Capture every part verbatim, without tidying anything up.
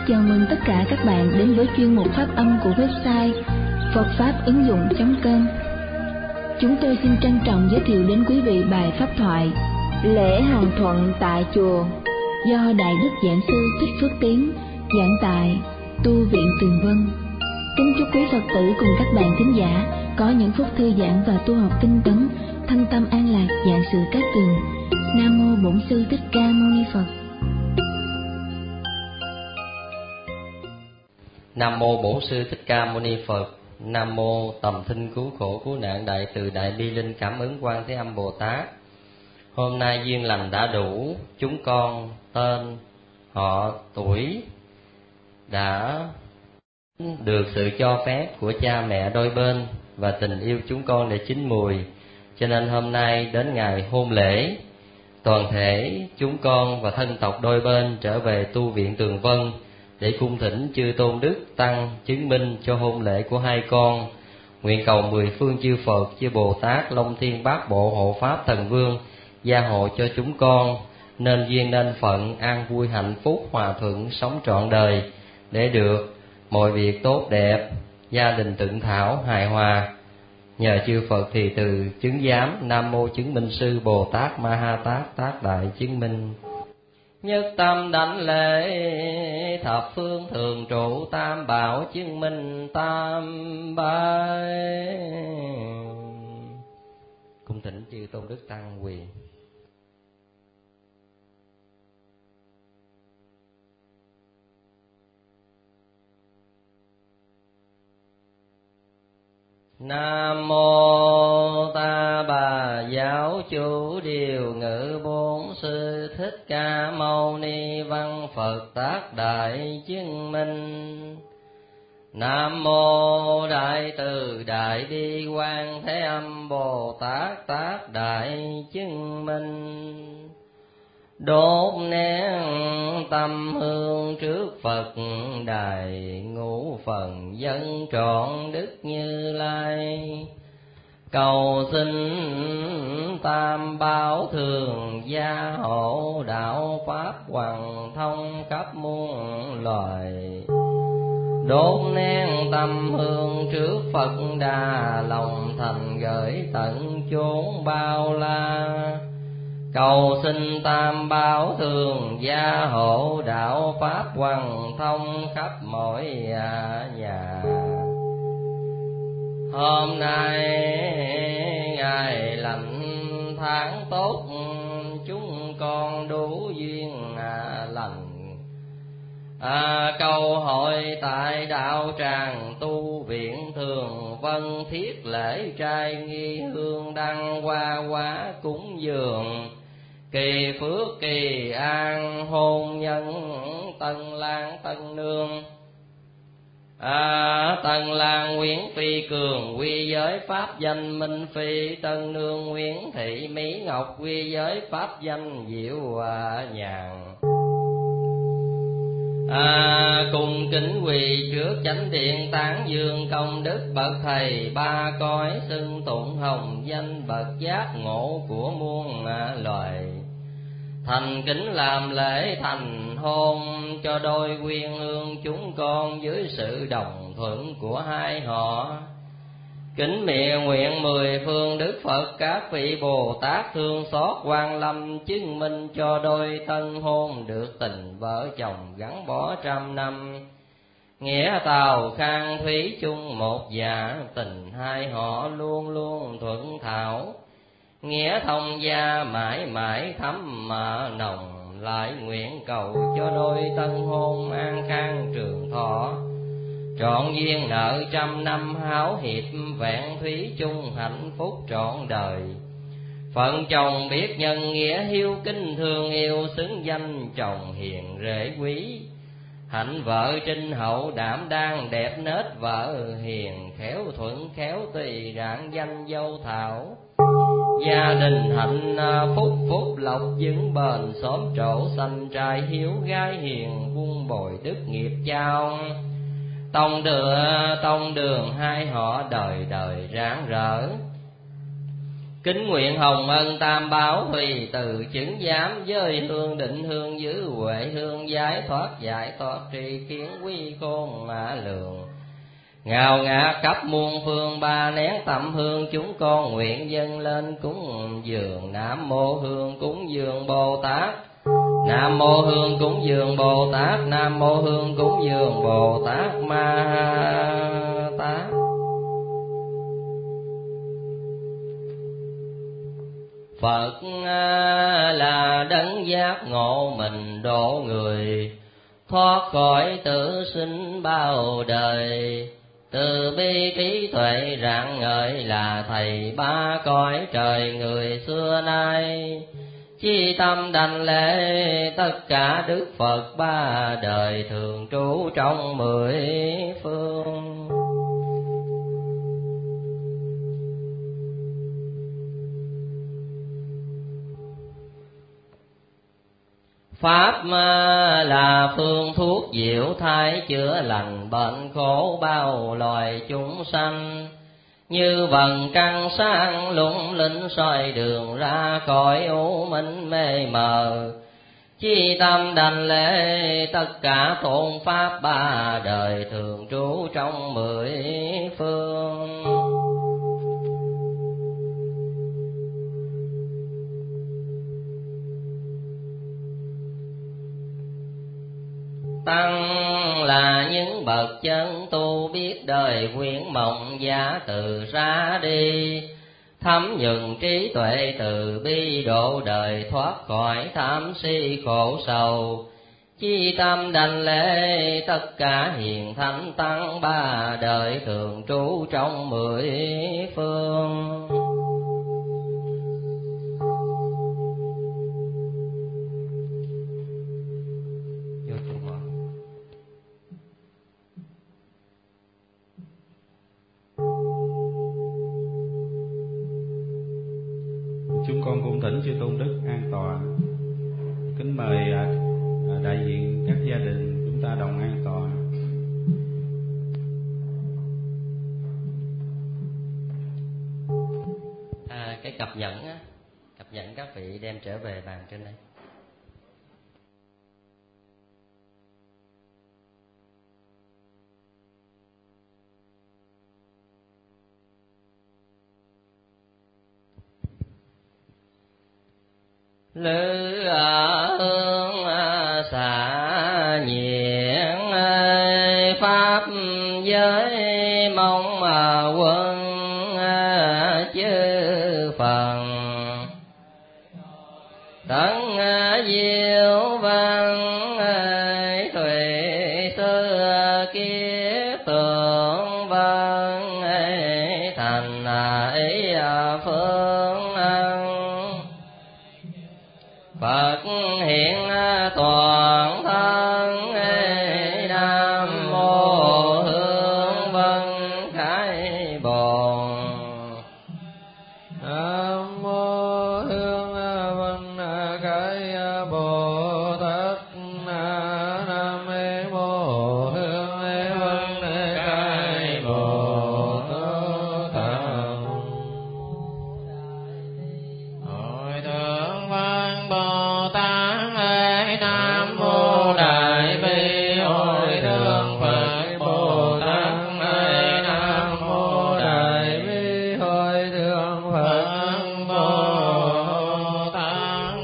Chào mừng tất cả các bạn đến với chuyên mục phát âm của website phật pháp ứng dụng chấm com. Chúng tôi xin trân trọng giới thiệu đến quý vị bài pháp thoại Lễ Hàng Thuận tại Chùa do Đại Đức Giảng Sư Thích Phước Tiến giảng tại Tu Viện Tường Vân. Kính chúc quý Phật tử cùng các bạn thính giả có những phút thư giãn và tu học tinh tấn, thân tâm an lạc, vạn sự cát tường. Nam mô Bổn Sư Thích Ca Mâu Ni Phật. Nam mô Bổn Sư Thích Ca Mâu Ni Phật. Nam mô Tầm Thinh Cứu Khổ Cứu Nạn Đại Từ Đại Bi Linh Cảm Ứng Quan Thế Âm Bồ Tát. Hôm nay duyên lành đã đủ, chúng con tên, họ, tuổi đã được sự cho phép của cha mẹ đôi bên và tình yêu chúng con để chín mùi, cho nên hôm nay đến ngày hôn lễ, toàn thể chúng con và thân tộc đôi bên trở về Tu Viện Tường Vân để cung thỉnh chư tôn đức tăng chứng minh cho hôn lễ của hai con. Nguyện cầu mười phương chư Phật, chư Bồ Tát, Long Thiên Bát Bộ, Hộ Pháp Thần Vương gia hộ cho chúng con nên duyên nên phận, an vui hạnh phúc, hòa thuận sống trọn đời, để được mọi việc tốt đẹp, gia đình tịnh thảo hài hòa. Nhờ chư Phật thì từ chứng giám Nam Mô Chứng Minh Sư Bồ Tát Ma Ha Tát Tát Đại chứng minh. Nhất tâm đảnh lễ thập phương thường trụ, tam bảo chứng minh tam bái. Cung thỉnh chư tôn đức tăng quyền. Nam mô Ta Bà Giáo Chủ Điều Ngự Bốn Sư Thích Ca Mâu Ni Văn Phật Tác Đại chứng minh. Nam mô Đại Từ Đại Bi Quan Thế Âm Bồ Tát Tác Đại chứng minh. Đốt nén tâm hương trước Phật đài, ngũ phần dân trọn đức Như Lai. Cầu xin tam bảo thường gia hộ, đạo pháp hoàn thông khắp muôn loài. Đốt nén tâm hương trước Phật đà, lòng thành gửi tận chốn bao la. Cầu xin tam bảo thường gia hộ, đạo pháp hoàn thông khắp mọi nhà. Hôm nay ngày lành tháng tốt, chúng con đủ duyên lành. À, câu hỏi tại đạo tràng Tu Viện Tường Vân, thiết lễ trai nghi hương đăng hoa quá cúng dường. Kỳ phước kỳ an hôn nhân Tân Lang Tân Nương. À, Tân Lang Nguyễn Phi Cường quy giới pháp danh Minh Phi, Tân Nương Nguyễn Thị Mỹ Ngọc quy giới pháp danh Diệu à, Nhàn. À, cùng kính quỳ trước chánh điện tán dương công đức bậc thầy ba cõi, xưng tụng hồng danh bậc giác ngộ của muôn à, loài. Thành kính làm lễ thành hôn cho đôi quyên ương chúng con dưới sự đồng thuận của hai họ. Kính miệng nguyện mười phương Đức Phật các vị Bồ Tát thương xót quan lâm, chứng minh cho đôi tân hôn được tình vợ chồng gắn bó trăm năm. Nghĩa tàu khang thủy chung một dạ, tình hai họ luôn luôn thuận thảo. Nghĩa thông gia mãi mãi thắm mà nồng, lại nguyện cầu cho đôi tân hôn an khang trường thọ. Trọn duyên nợ trăm năm háo hiệp, vẹn thúy chung hạnh phúc trọn đời. Phận chồng biết nhân nghĩa hiếu kính thương yêu, xứng danh chồng hiền rể quý. Hạnh vợ trinh hậu đảm đang đẹp nết vợ hiền, khéo thuận khéo tùy rạng danh dâu thảo. Gia đình hạnh phúc phúc lộc vững bền, xóm trổ xanh trai hiếu gái hiền, vun bồi đức nghiệp trao. Tông đường, tông đường hai họ đời đời rạng rỡ. Kính nguyện hồng ân tam bảo thùy từ chứng giám, giới hương định hương giữ huệ hương, giải thoát giải thoát tri kiến quy khôn ngã lượng. Ngào ngạt khắp muôn phương ba nén tâm hương, chúng con nguyện dâng lên cúng dường. Nam mô hương cúng dường Bồ Tát, Nam mô hương cúng dường Bồ Tát, Nam mô hương cúng dường Bồ Tát Ma Tát. Phật là đấng giác ngộ mình độ người, thoát khỏi tử sinh bao đời. Từ bi trí tuệ rạng ngời là thầy ba cõi trời người xưa nay. Chi tâm đảnh lễ tất cả đức Phật ba đời, thường trú trong mười phương. Pháp là phương thuốc diệu thay chữa lành bệnh khổ bao loài chúng sanh. Như vầng trăng sáng lung linh soi đường ra khỏi u minh mê mờ. Chi tâm đảnh lễ tất cả tôn pháp ba đời, thường trú trong mười phương. Tăng là những bậc chân tu biết đời quyển mộng giả từ ra đi. Thấm nhuần trí tuệ từ bi độ đời, thoát khỏi tham si khổ sầu. Chi tâm đảnh lễ tất cả hiền thánh tăng ba đời, thường trú trong mười phương. Chúng con cung thỉnh chư tôn đức an tọa. Kính mời đại diện các gia đình chúng ta đồng an tọa. À, cái cặp nhẫn á, cặp nhẫn các vị đem trở về bàn trên đây. Lư hương xả nhiễn pháp giới, mong quân chư phần tấn diệu văn thủy sư kiết tượng văn thành ý phương Phật hiện toàn thân. Nam mô hương vân khải bồn. Nam mô hương vân khải Bồ Tát. Nam mô hương vân khải Bồ Tát. Hội thượng văn Bồ Tát. Nam mô đại bi hội thượng Phật Bồ Tát. Nam mô đại bi hội thượng Phật Bồ Tát.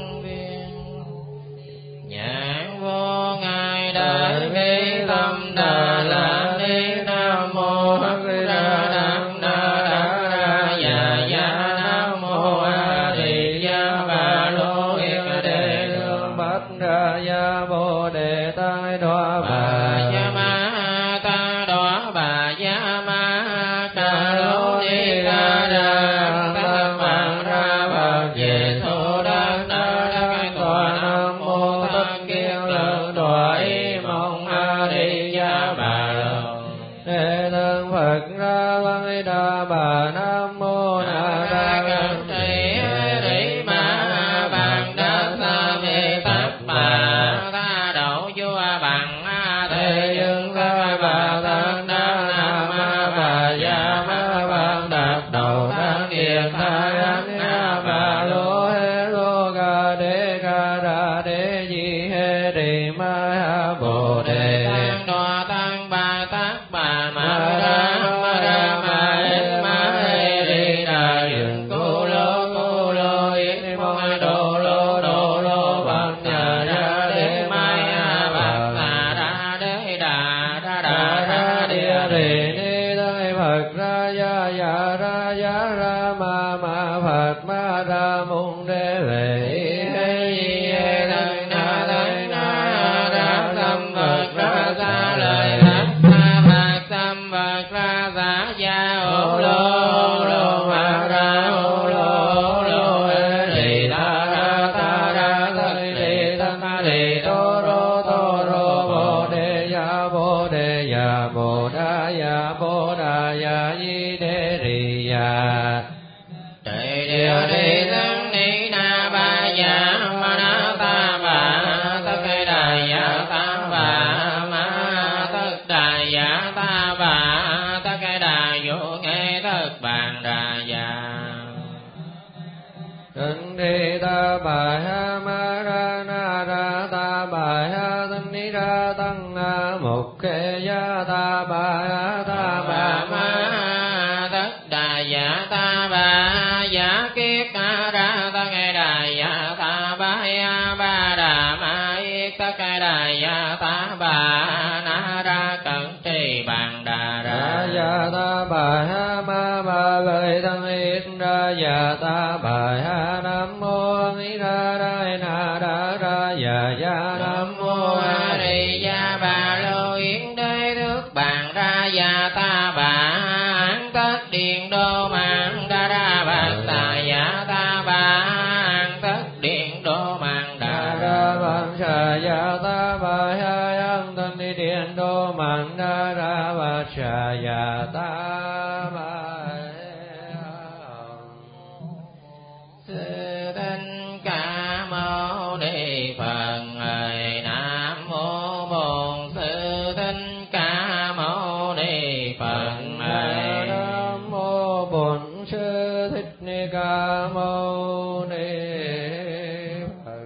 Nhãn vô ngài đại bi tâm đà la ni. Nam mô Hắc Ra Đam Na Đa Ra Già Gia. Nam mô A Di Đà Bà Lô Yết Đề Đương Bát Ra Ya Bồ Đề Tai Đoa Bà Ya Ma Ta Đoa Bà Ya Ma Ca Lô Ni Ca Đà Ta Phạn Ra Bà Về Thô Đa Na Đa Tòa. Nam mô Tất Kiên Lương Đoa Y Mong A Di Đà Bà Lô Đệ Thân Phật Ra Văn Đà Bà. Nam mô Na Đa Cam Trì Ri Ma Bàn Đa Sa Mê Tất Bà Ta Đậu Vua Bằng Thế Dương di hê ri ma ha bồ đề tăng đoa tăng ba tác bà ma ra ma ra ma hê ma hê ri đà dừng cô lô cô lô yết mô đô lô đô lô bạc nhà ra đế mai ha bạc tà ra đế đà đà đà ra địa rì ni đế phật ra ya ya ra ya ra ma ma phật ma ra môn đế về hê di hê thân na thân na ra tâm phật ra xa lời thác ma phật tâm phật ra giả gia ô lô ô lô ma ra ô lô ô lô hê rì ta ra ta ra thân rì thân rì tô rô tô rô bồ đề ya bồ đề ya bồ đà ya bồ đà ya di đế rì ya trì điều đi thân ni na ba ya ma na ta ba tất cây đà ya ta ba ma tất đà ya ta ba tất cây đà vô nghe tất bàn đà ya thân ni ta ba ha ma ra na ra ta ba ha thân ni ra tăng na mục khê ya ta ba ha ta ba ma tất đà ya ta ba ya kiết ca ra ta nghe đà ya ta ba ya ba đà ma yết ta nghe đà ya ta ba na ra cẩn trì bàn đà ra ya ta ba ha ma ba lời thân yết ra ya ta ba ha nam mô ni ra ra na ra ra ya ya nam mô a di đà bà lô yến đế thước bàn ra ya ta ba an tất điện đô mạng đa ra bạc tà ya ta ba an tất điện đô mạng đa ra bạc trà ya ta ba ha an tất điện đô mạng đa ra bạc trà ya ta ba sư thích ca mâu ni phật ơi nam mô bổn sư thích ca mâu ni phật ơi nam mô bổn sư thích ca mâu ni phật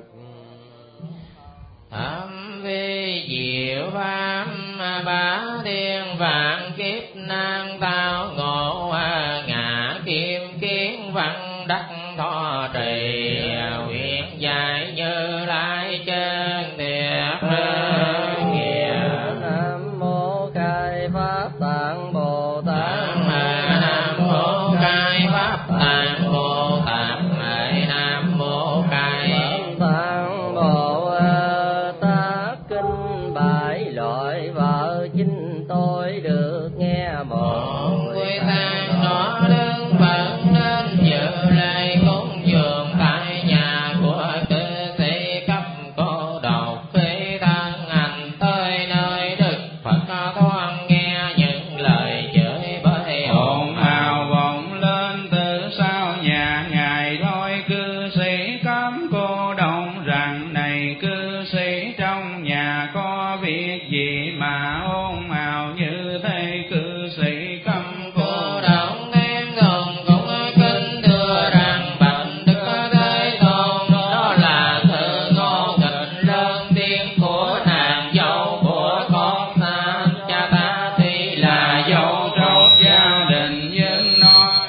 thâm vi diệu pháp bá thiên vạn kiếp nan tao ngộ ngã kim kiến văn đắc thọ trì nguyện giải như lai chân thiệt nghĩa nam mô khai pháp tạng bồ tát nam mô khai pháp tạng bồ tát nam mô khai tạng bồ tát kinh bại loại vợ chính tôi được nghe một quy tạng nó đứng bận nên dự lễ cúng dường tại nhà của cư sĩ cấp cô độc khi thân hành tới nơi Đức Phật thoáng nghe những lời chửi bới ồn ào vọng lên từ sau nhà ngài, thôi cư sĩ cấm cô đồng rằng này cư sĩ trong nhà có việc gì mà ồn ào như thế. Cư sĩ cấm cô đồng tiếng gồng cũng kính thưa rằng bạch Đức Thế Tôn, đó là sự ngô nghịch lớn tiếng của nàng dâu của con ta. Cha ta tuy là dâu trong gia đình nhưng nói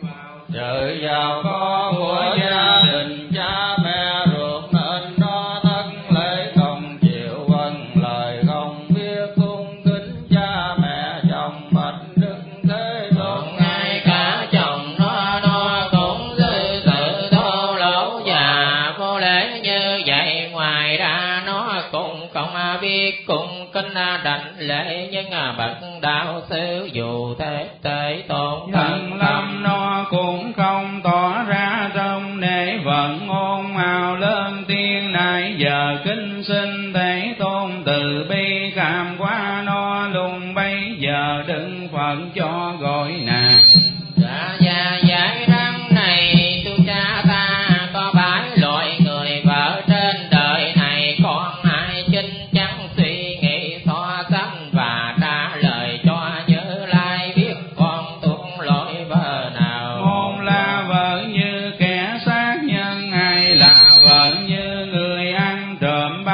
sự giàu có của gia đình cha mẹ ruột nên nó thất lễ không chịu vâng lời, không biết cung kính cha mẹ chồng bạch Đức Thế Tôn. ngay cả chồng nó nó cũng dư tự thô lỗ và vô lễ như vậy. Ngoài ra nó cũng không biết cung kính đảnh lễ nhưng bậc đạo sư dù thế Thế Tôn Thần lâm nó cũng không tỏ ra trong nể vận, ôn ào lên tiếng nãy giờ kính xin Thế Tôn từ bi cảm hóa nó luôn bây giờ đừng Phật cho gọi nàng. dạ dạ giải răng này tu cha ta có bái loại người vợ trên đời này, con ai chính chắn suy nghĩ so sánh và trả lời cho Như Lai biết con tuân lỗi vợ nào. Một là vợ như kẻ sát nhân, hai là vợ như người ăn trộm ba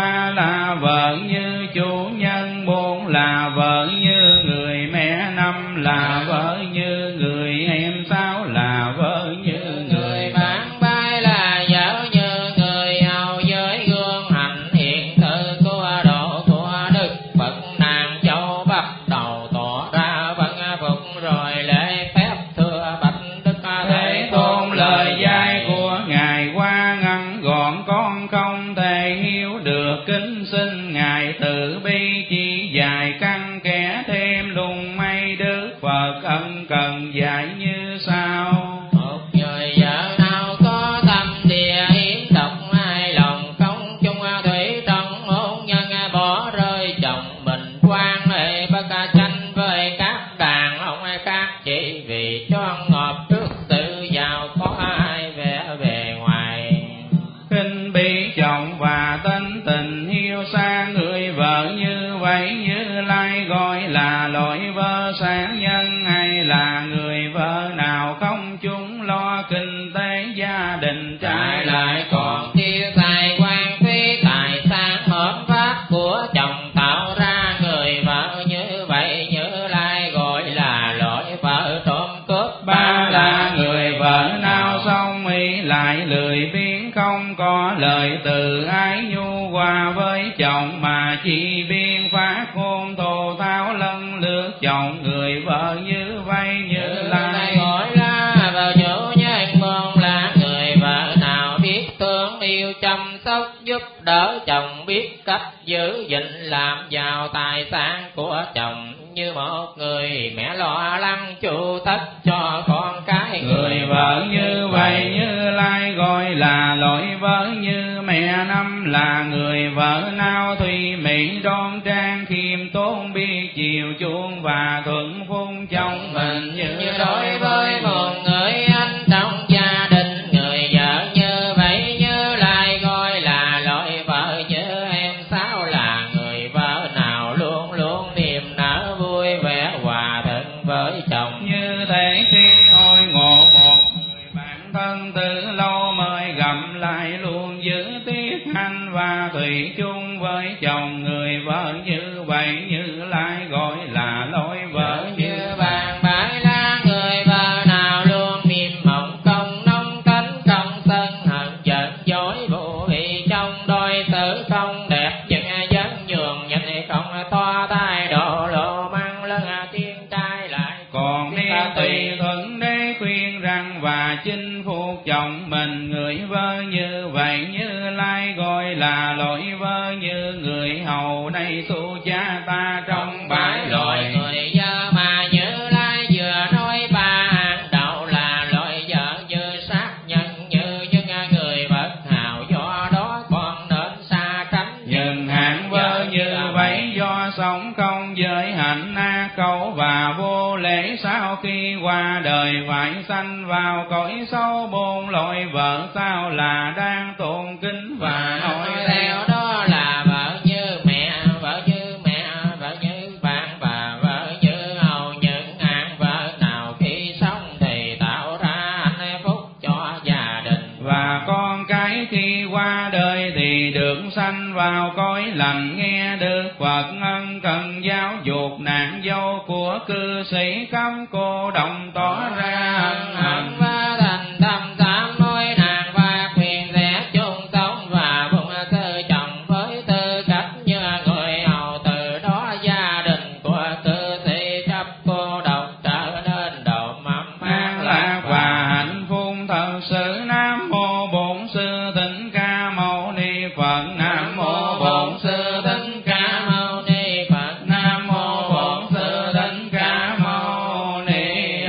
ba là vợ như chủ nhân, bốn là vợ như người mẹ, năm là vợ như người em, sáu là vợ như người bạn. Bảy là vợ như người hầu, với gương hạnh hiện thư của độ của đức Phật. Nàng châu bắt đầu tỏ ra vẫn phục, rồi lễ phép thưa bạch đức Thế Tôn. Lời dạy của ngài qua ngắn gọn, con không thể hiểu được, kính xin ngài từ bi chỉ dạy căn kẽ thêm lùng mây. Đức Phật ân cần dạy như sau: một người vợ nào có tâm địa hiểm độc, hai lòng không chung thủy trong hôn nhân, bỏ rơi chồng mình quan hệ bất tranh với các đàn ông các chị, vì cho ngọt trước sự giàu có ai vẻ bề ngoài. Khinh bị chồng và tính tình hiếu sang, người vợ như vậy Như Lai gọi là loại vợ sáng nhân, hay là người vợ nào không chung lo kinh tế gia đình, trái lại còn tiêu xài quan phí tài sản hợp pháp của chồng, tạo ra người vợ như vậy Như Lai gọi là loại vợ trộm cướp. Ba là người vợ nào xong ý lại lười biếng, không có lời từ ái nhu hòa với chồng, mà chỉ biên phát ngôn thô tháo lân lướt chồng, người vợ như vậy Như Lai gọi là vợ chủ nhân. Bốn là người vợ nào biết thương yêu chăm sóc giúp đỡ chồng, biết cách giữ gìn làm giàu tài sản của chồng, như một người mẹ lo lắng chu tất cho con cái. Người vợ như vậy Như Lai gọi là loại vợ như mẹ. Năm là người vợ nào thùy mỹ đoan trang, khiêm tốn biết chiều chuộng và thuận phụng chồng mình, như, như đối với một người anh trong gia đình. Người vợ như vậy Như Lai gọi là loại vợ như em. Sáu là người vợ nào luôn luôn niềm nở vui vẻ hòa thuận với chồng, như thế khi hồi ngộ một người bạn thân từ lâu mới gặp lại, luôn giữ tiết hành và thủy chung với chồng. Người vợ như vậy Như Lai gọi là loại vợ như vàng. Bảy là người vợ nào luôn mềm mỏng không nóng cánh không sân hận giận dỗi vụ bị trong đôi tử không đẹp, nhưng vẫn nhường nhịn không to tai độ lộ mang lưng tiên trai lại còn niên tùy thuận để khuyên rằng và chinh phục chồng mình. Người vợ như vậy Như Lai gọi là loại vợ như người hầu này tu cha ta trong bảy loại. Người vợ mà Như Lai vừa nói ba hàng đầu là loại vợ như sát nhân, như những người bất hảo, do đó con nên xa tránh. Nhưng hạng vợ như vậy do sống không giới hạnh ác câu và vô lễ, sau khi qua đời phải sanh vào cõi sâu. Bốn loại vợ sao là đang tôn kính và nói theo, đó là vợ như mẹ, vợ như mẹ, vợ như bạn và vợ như hầu. Những hạng vợ nào khi sống thì tạo ra hạnh phúc cho gia đình, và con cái khi qua đời thì được sanh vào cõi lành. Nghe Đức Phật ân cần giáo dục nàng dâu của cư sĩ, cấm cô đồng tỏ ra ân hận và thành tâm sám hối. Nàng và quyền sẽ chung sống và phụng sự chồng với tư cách như người hầu. Từ đó gia đình của cư sĩ chấp cô độc trở nên độ mầm an lạc và hạnh phúc thật sự. Nam mô Bổn Sư Thích Ca Mâu Ni Phật. Nam mô Bổn Sư Thích Ca Mâu Ni Phật. Nam mô Bổn Sư Thích Ca Mâu Ni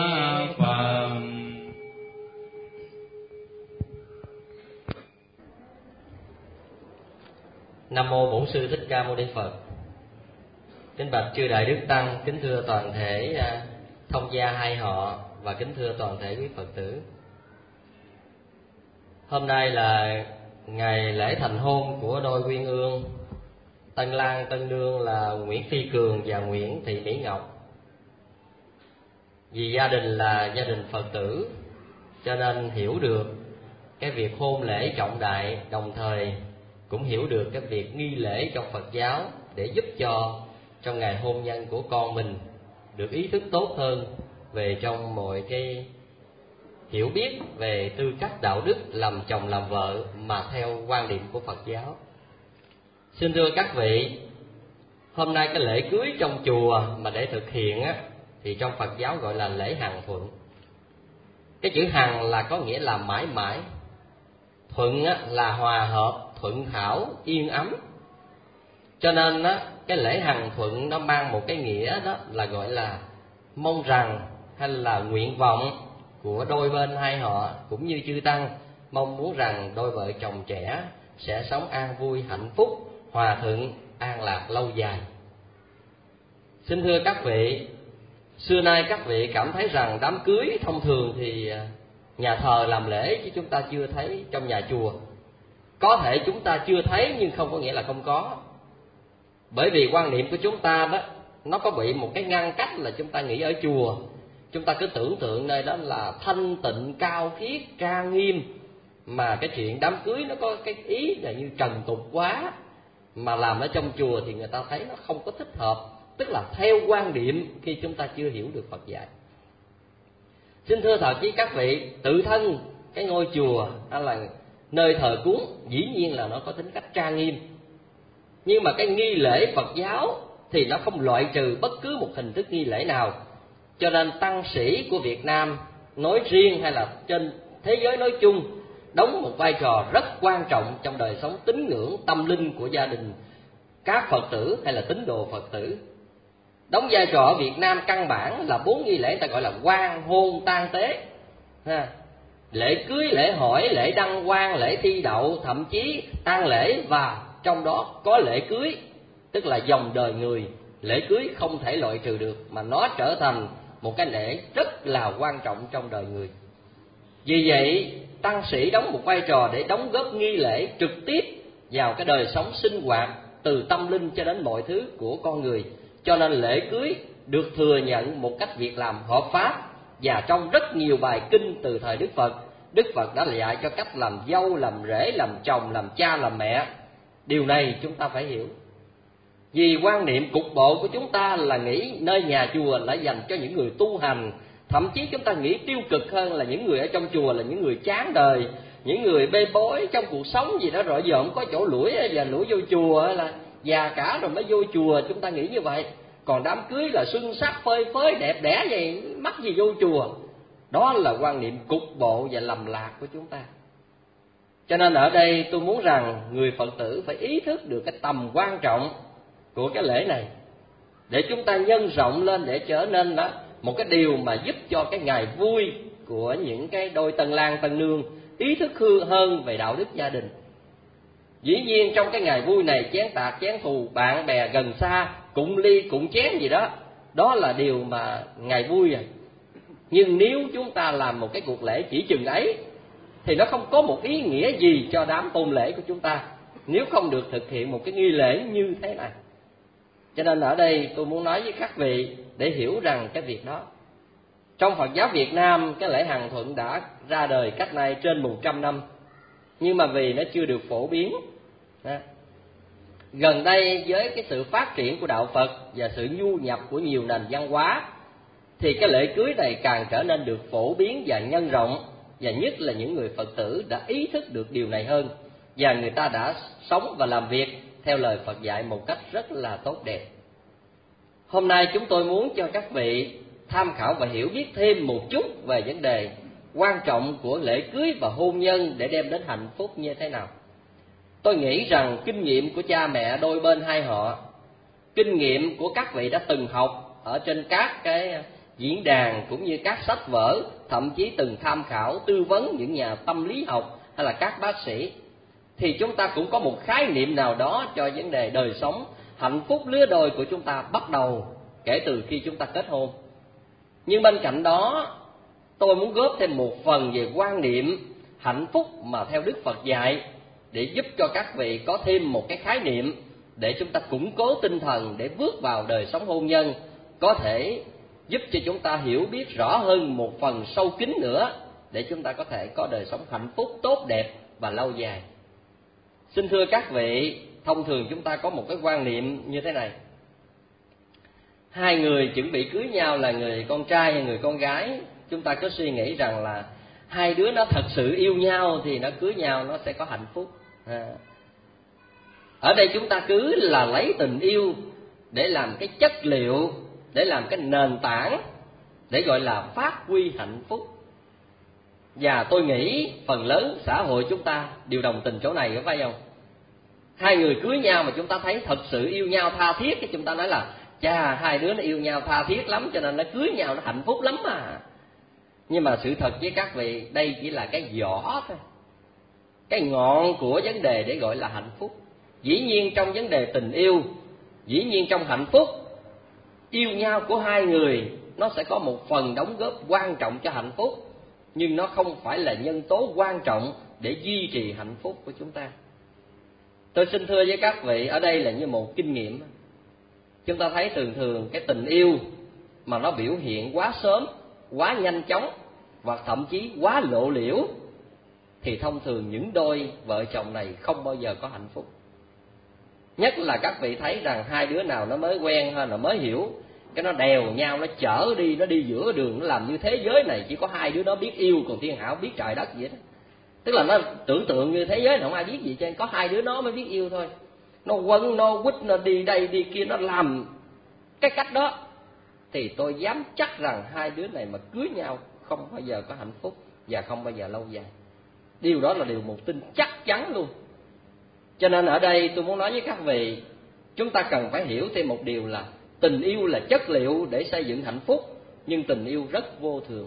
Phật. Nam mô Bổn Sư Thích Ca Mâu Ni Phật. Kính bạch chư đại đức tăng, kính thưa toàn thể thông gia hai họ và kính thưa toàn thể quý Phật tử. Hôm nay là ngày lễ thành hôn của đôi uyên ương Tân Lang Tân Nương là Nguyễn Phi Cường và Nguyễn Thị Mỹ Ngọc. Vì gia đình là gia đình Phật tử cho nên hiểu được cái việc hôn lễ trọng đại, đồng thời cũng hiểu được cái việc nghi lễ trong Phật giáo để giúp cho trong ngày hôn nhân của con mình được ý thức tốt hơn về trong mọi cái hiểu biết về tư cách đạo đức làm chồng làm vợ mà theo quan điểm của Phật giáo. Xin thưa các vị, hôm nay cái lễ cưới trong chùa mà để thực hiện á, thì trong Phật giáo gọi là lễ hằng thuận. Cái chữ hằng là có nghĩa là mãi mãi, thuận á, là hòa hợp, thuận thảo, yên ấm. Cho nên á, cái lễ hằng thuận nó mang một cái nghĩa đó là gọi là mong rằng hay là nguyện vọng của đôi bên hai họ cũng như chư tăng mong muốn rằng đôi vợ chồng trẻ sẽ sống an vui, hạnh phúc, hòa thuận, an lạc lâu dài. Xin thưa các vị, xưa nay các vị cảm thấy rằng đám cưới thông thường thì nhà thờ làm lễ chứ chúng ta chưa thấy trong nhà chùa. Có thể chúng ta chưa thấy nhưng không có nghĩa là không có. Bởi vì quan niệm của chúng ta đó, nó có bị một cái ngăn cách là chúng ta nghĩ ở chùa, chúng ta cứ tưởng tượng nơi đó là thanh tịnh, cao khiết, trang nghiêm, mà cái chuyện đám cưới nó có cái ý là như trần tục quá, mà làm ở trong chùa thì người ta thấy nó không có thích hợp, tức là theo quan điểm khi chúng ta chưa hiểu được Phật dạy. Xin thưa thật với các vị, tự thân cái ngôi chùa hay là nơi thờ cúng dĩ nhiên là nó có tính cách trang nghiêm, nhưng mà cái nghi lễ Phật giáo thì nó không loại trừ bất cứ một hình thức nghi lễ nào. Cho nên tăng sĩ của Việt Nam nói riêng hay là trên thế giới nói chung đóng một vai trò rất quan trọng trong đời sống tín ngưỡng tâm linh của gia đình các Phật tử hay là tín đồ Phật tử. Đóng vai trò ở Việt Nam căn bản là bốn nghi lễ ta gọi là quan, hôn, tang tế ha. Lễ cưới, lễ hỏi, lễ đăng quang, lễ thi đậu, thậm chí tang lễ, và trong đó có lễ cưới, tức là dòng đời người. Lễ cưới không thể loại trừ được, mà nó trở thành một cái lễ rất là quan trọng trong đời người. Vì vậy tăng sĩ đóng một vai trò để đóng góp nghi lễ trực tiếp vào cái đời sống sinh hoạt từ tâm linh cho đến mọi thứ của con người. Cho nên lễ cưới được thừa nhận một cách việc làm hợp pháp, và trong rất nhiều bài kinh từ thời Đức Phật, Đức Phật đã dạy cho cách làm dâu, làm rể, làm chồng, làm cha, làm mẹ. Điều này chúng ta phải hiểu. Vì quan niệm cục bộ của chúng ta là nghĩ nơi nhà chùa là dành cho những người tu hành, thậm chí chúng ta nghĩ tiêu cực hơn là những người ở trong chùa là những người chán đời, những người bê bối trong cuộc sống gì đó, rồi giờ không có chỗ lủi và lủi vô chùa, là già cả rồi mới vô chùa. Chúng ta nghĩ như vậy. Còn đám cưới là xuân sắc phơi phới đẹp đẽ vậy, mắc gì vô chùa. Đó là quan niệm cục bộ và lầm lạc của chúng ta. Cho nên ở đây tôi muốn rằng người Phật tử phải ý thức được cái tầm quan trọng của cái lễ này, để chúng ta nhân rộng lên, để trở nên đó một cái điều mà giúp cho cái ngày vui của những cái đôi tân lang tân nương ý thức hơn về đạo đức gia đình. Dĩ nhiên trong cái ngày vui này, chén tạc chén thù, bạn bè gần xa cụng ly cụng chén gì đó, đó là điều mà ngày vui à. Nhưng nếu chúng ta làm một cái cuộc lễ chỉ chừng ấy thì nó không có một ý nghĩa gì cho đám tôn lễ của chúng ta, nếu không được thực hiện một cái nghi lễ như thế này. Cho nên ở đây tôi muốn nói với các vị để hiểu rằng cái việc đó. Trong Phật giáo Việt Nam, cái lễ hằng thuận đã ra đời cách nay trên một trăm năm, nhưng mà vì nó chưa được phổ biến. Gần đây với cái sự phát triển của đạo Phật và sự nhu nhập của nhiều nền văn hóa, thì cái lễ cưới này càng trở nên được phổ biến và nhân rộng, và nhất là những người Phật tử đã ý thức được điều này hơn, và người ta đã sống và làm việc theo lời Phật dạy một cách rất là tốt đẹp. Hôm nay chúng tôi muốn cho các vị tham khảo và hiểu biết thêm một chút về vấn đề quan trọng của lễ cưới và hôn nhân để đem đến hạnh phúc như thế nào. Tôi nghĩ rằng kinh nghiệm của cha mẹ đôi bên hai họ, kinh nghiệm của các vị đã từng học ở trên các cái diễn đàn cũng như các sách vở, thậm chí từng tham khảo tư vấn những nhà tâm lý học hay là các bác sĩ, thì chúng ta cũng có một khái niệm nào đó cho vấn đề đời sống hạnh phúc lứa đôi của chúng ta bắt đầu kể từ khi chúng ta kết hôn. Nhưng bên cạnh đó, tôi muốn góp thêm một phần về quan niệm hạnh phúc mà theo Đức Phật dạy, để giúp cho các vị có thêm một cái khái niệm để chúng ta củng cố tinh thần để bước vào đời sống hôn nhân, có thể giúp cho chúng ta hiểu biết rõ hơn một phần sâu kín nữa, để chúng ta có thể có đời sống hạnh phúc tốt đẹp và lâu dài. Xin thưa các vị, thông thường chúng ta có một cái quan niệm như thế này: hai người chuẩn bị cưới nhau là người con trai hay người con gái, chúng ta có suy nghĩ rằng là hai đứa nó thật sự yêu nhau thì nó cưới nhau nó sẽ có hạnh phúc. À. Ở đây chúng ta cứ là lấy tình yêu để làm cái chất liệu, để làm cái nền tảng, để gọi là phát huy hạnh phúc. Và tôi nghĩ phần lớn xã hội chúng ta đều đồng tình chỗ này, có phải không? Hai người cưới nhau mà chúng ta thấy thật sự yêu nhau tha thiết, thì chúng ta nói là chà, hai đứa nó yêu nhau tha thiết lắm cho nên nó cưới nhau nó hạnh phúc lắm mà. Nhưng mà sự thật với các vị, đây chỉ là cái vỏ thôi, cái ngọn của vấn đề để gọi là hạnh phúc. Dĩ nhiên trong vấn đề tình yêu, dĩ nhiên trong hạnh phúc, yêu nhau của hai người nó sẽ có một phần đóng góp quan trọng cho hạnh phúc, nhưng nó không phải là nhân tố quan trọng để duy trì hạnh phúc của chúng ta. Tôi xin thưa với các vị, ở đây là như một kinh nghiệm. Chúng ta thấy thường thường cái tình yêu mà nó biểu hiện quá sớm, quá nhanh chóng và thậm chí quá lộ liễu thì thông thường những đôi vợ chồng này không bao giờ có hạnh phúc. Nhất là các vị thấy rằng hai đứa nào nó mới quen hay là mới hiểu, cái nó đèo nhau, nó chở đi, nó đi giữa đường, nó làm như thế giới này chỉ có hai đứa nó biết yêu, còn thiên hạ không biết trời đất gì hết. Tức là nó tưởng tượng như thế giới này không ai biết gì cho nên có hai đứa nó mới biết yêu thôi. Nó quấn, nó quýt, nó đi đây đi kia, nó làm cái cách đó thì tôi dám chắc rằng hai đứa này mà cưới nhau không bao giờ có hạnh phúc và không bao giờ lâu dài. Điều đó là điều một tin chắc chắn luôn. Cho nên ở đây tôi muốn nói với các vị, chúng ta cần phải hiểu thêm một điều là tình yêu là chất liệu để xây dựng hạnh phúc, nhưng tình yêu rất vô thường.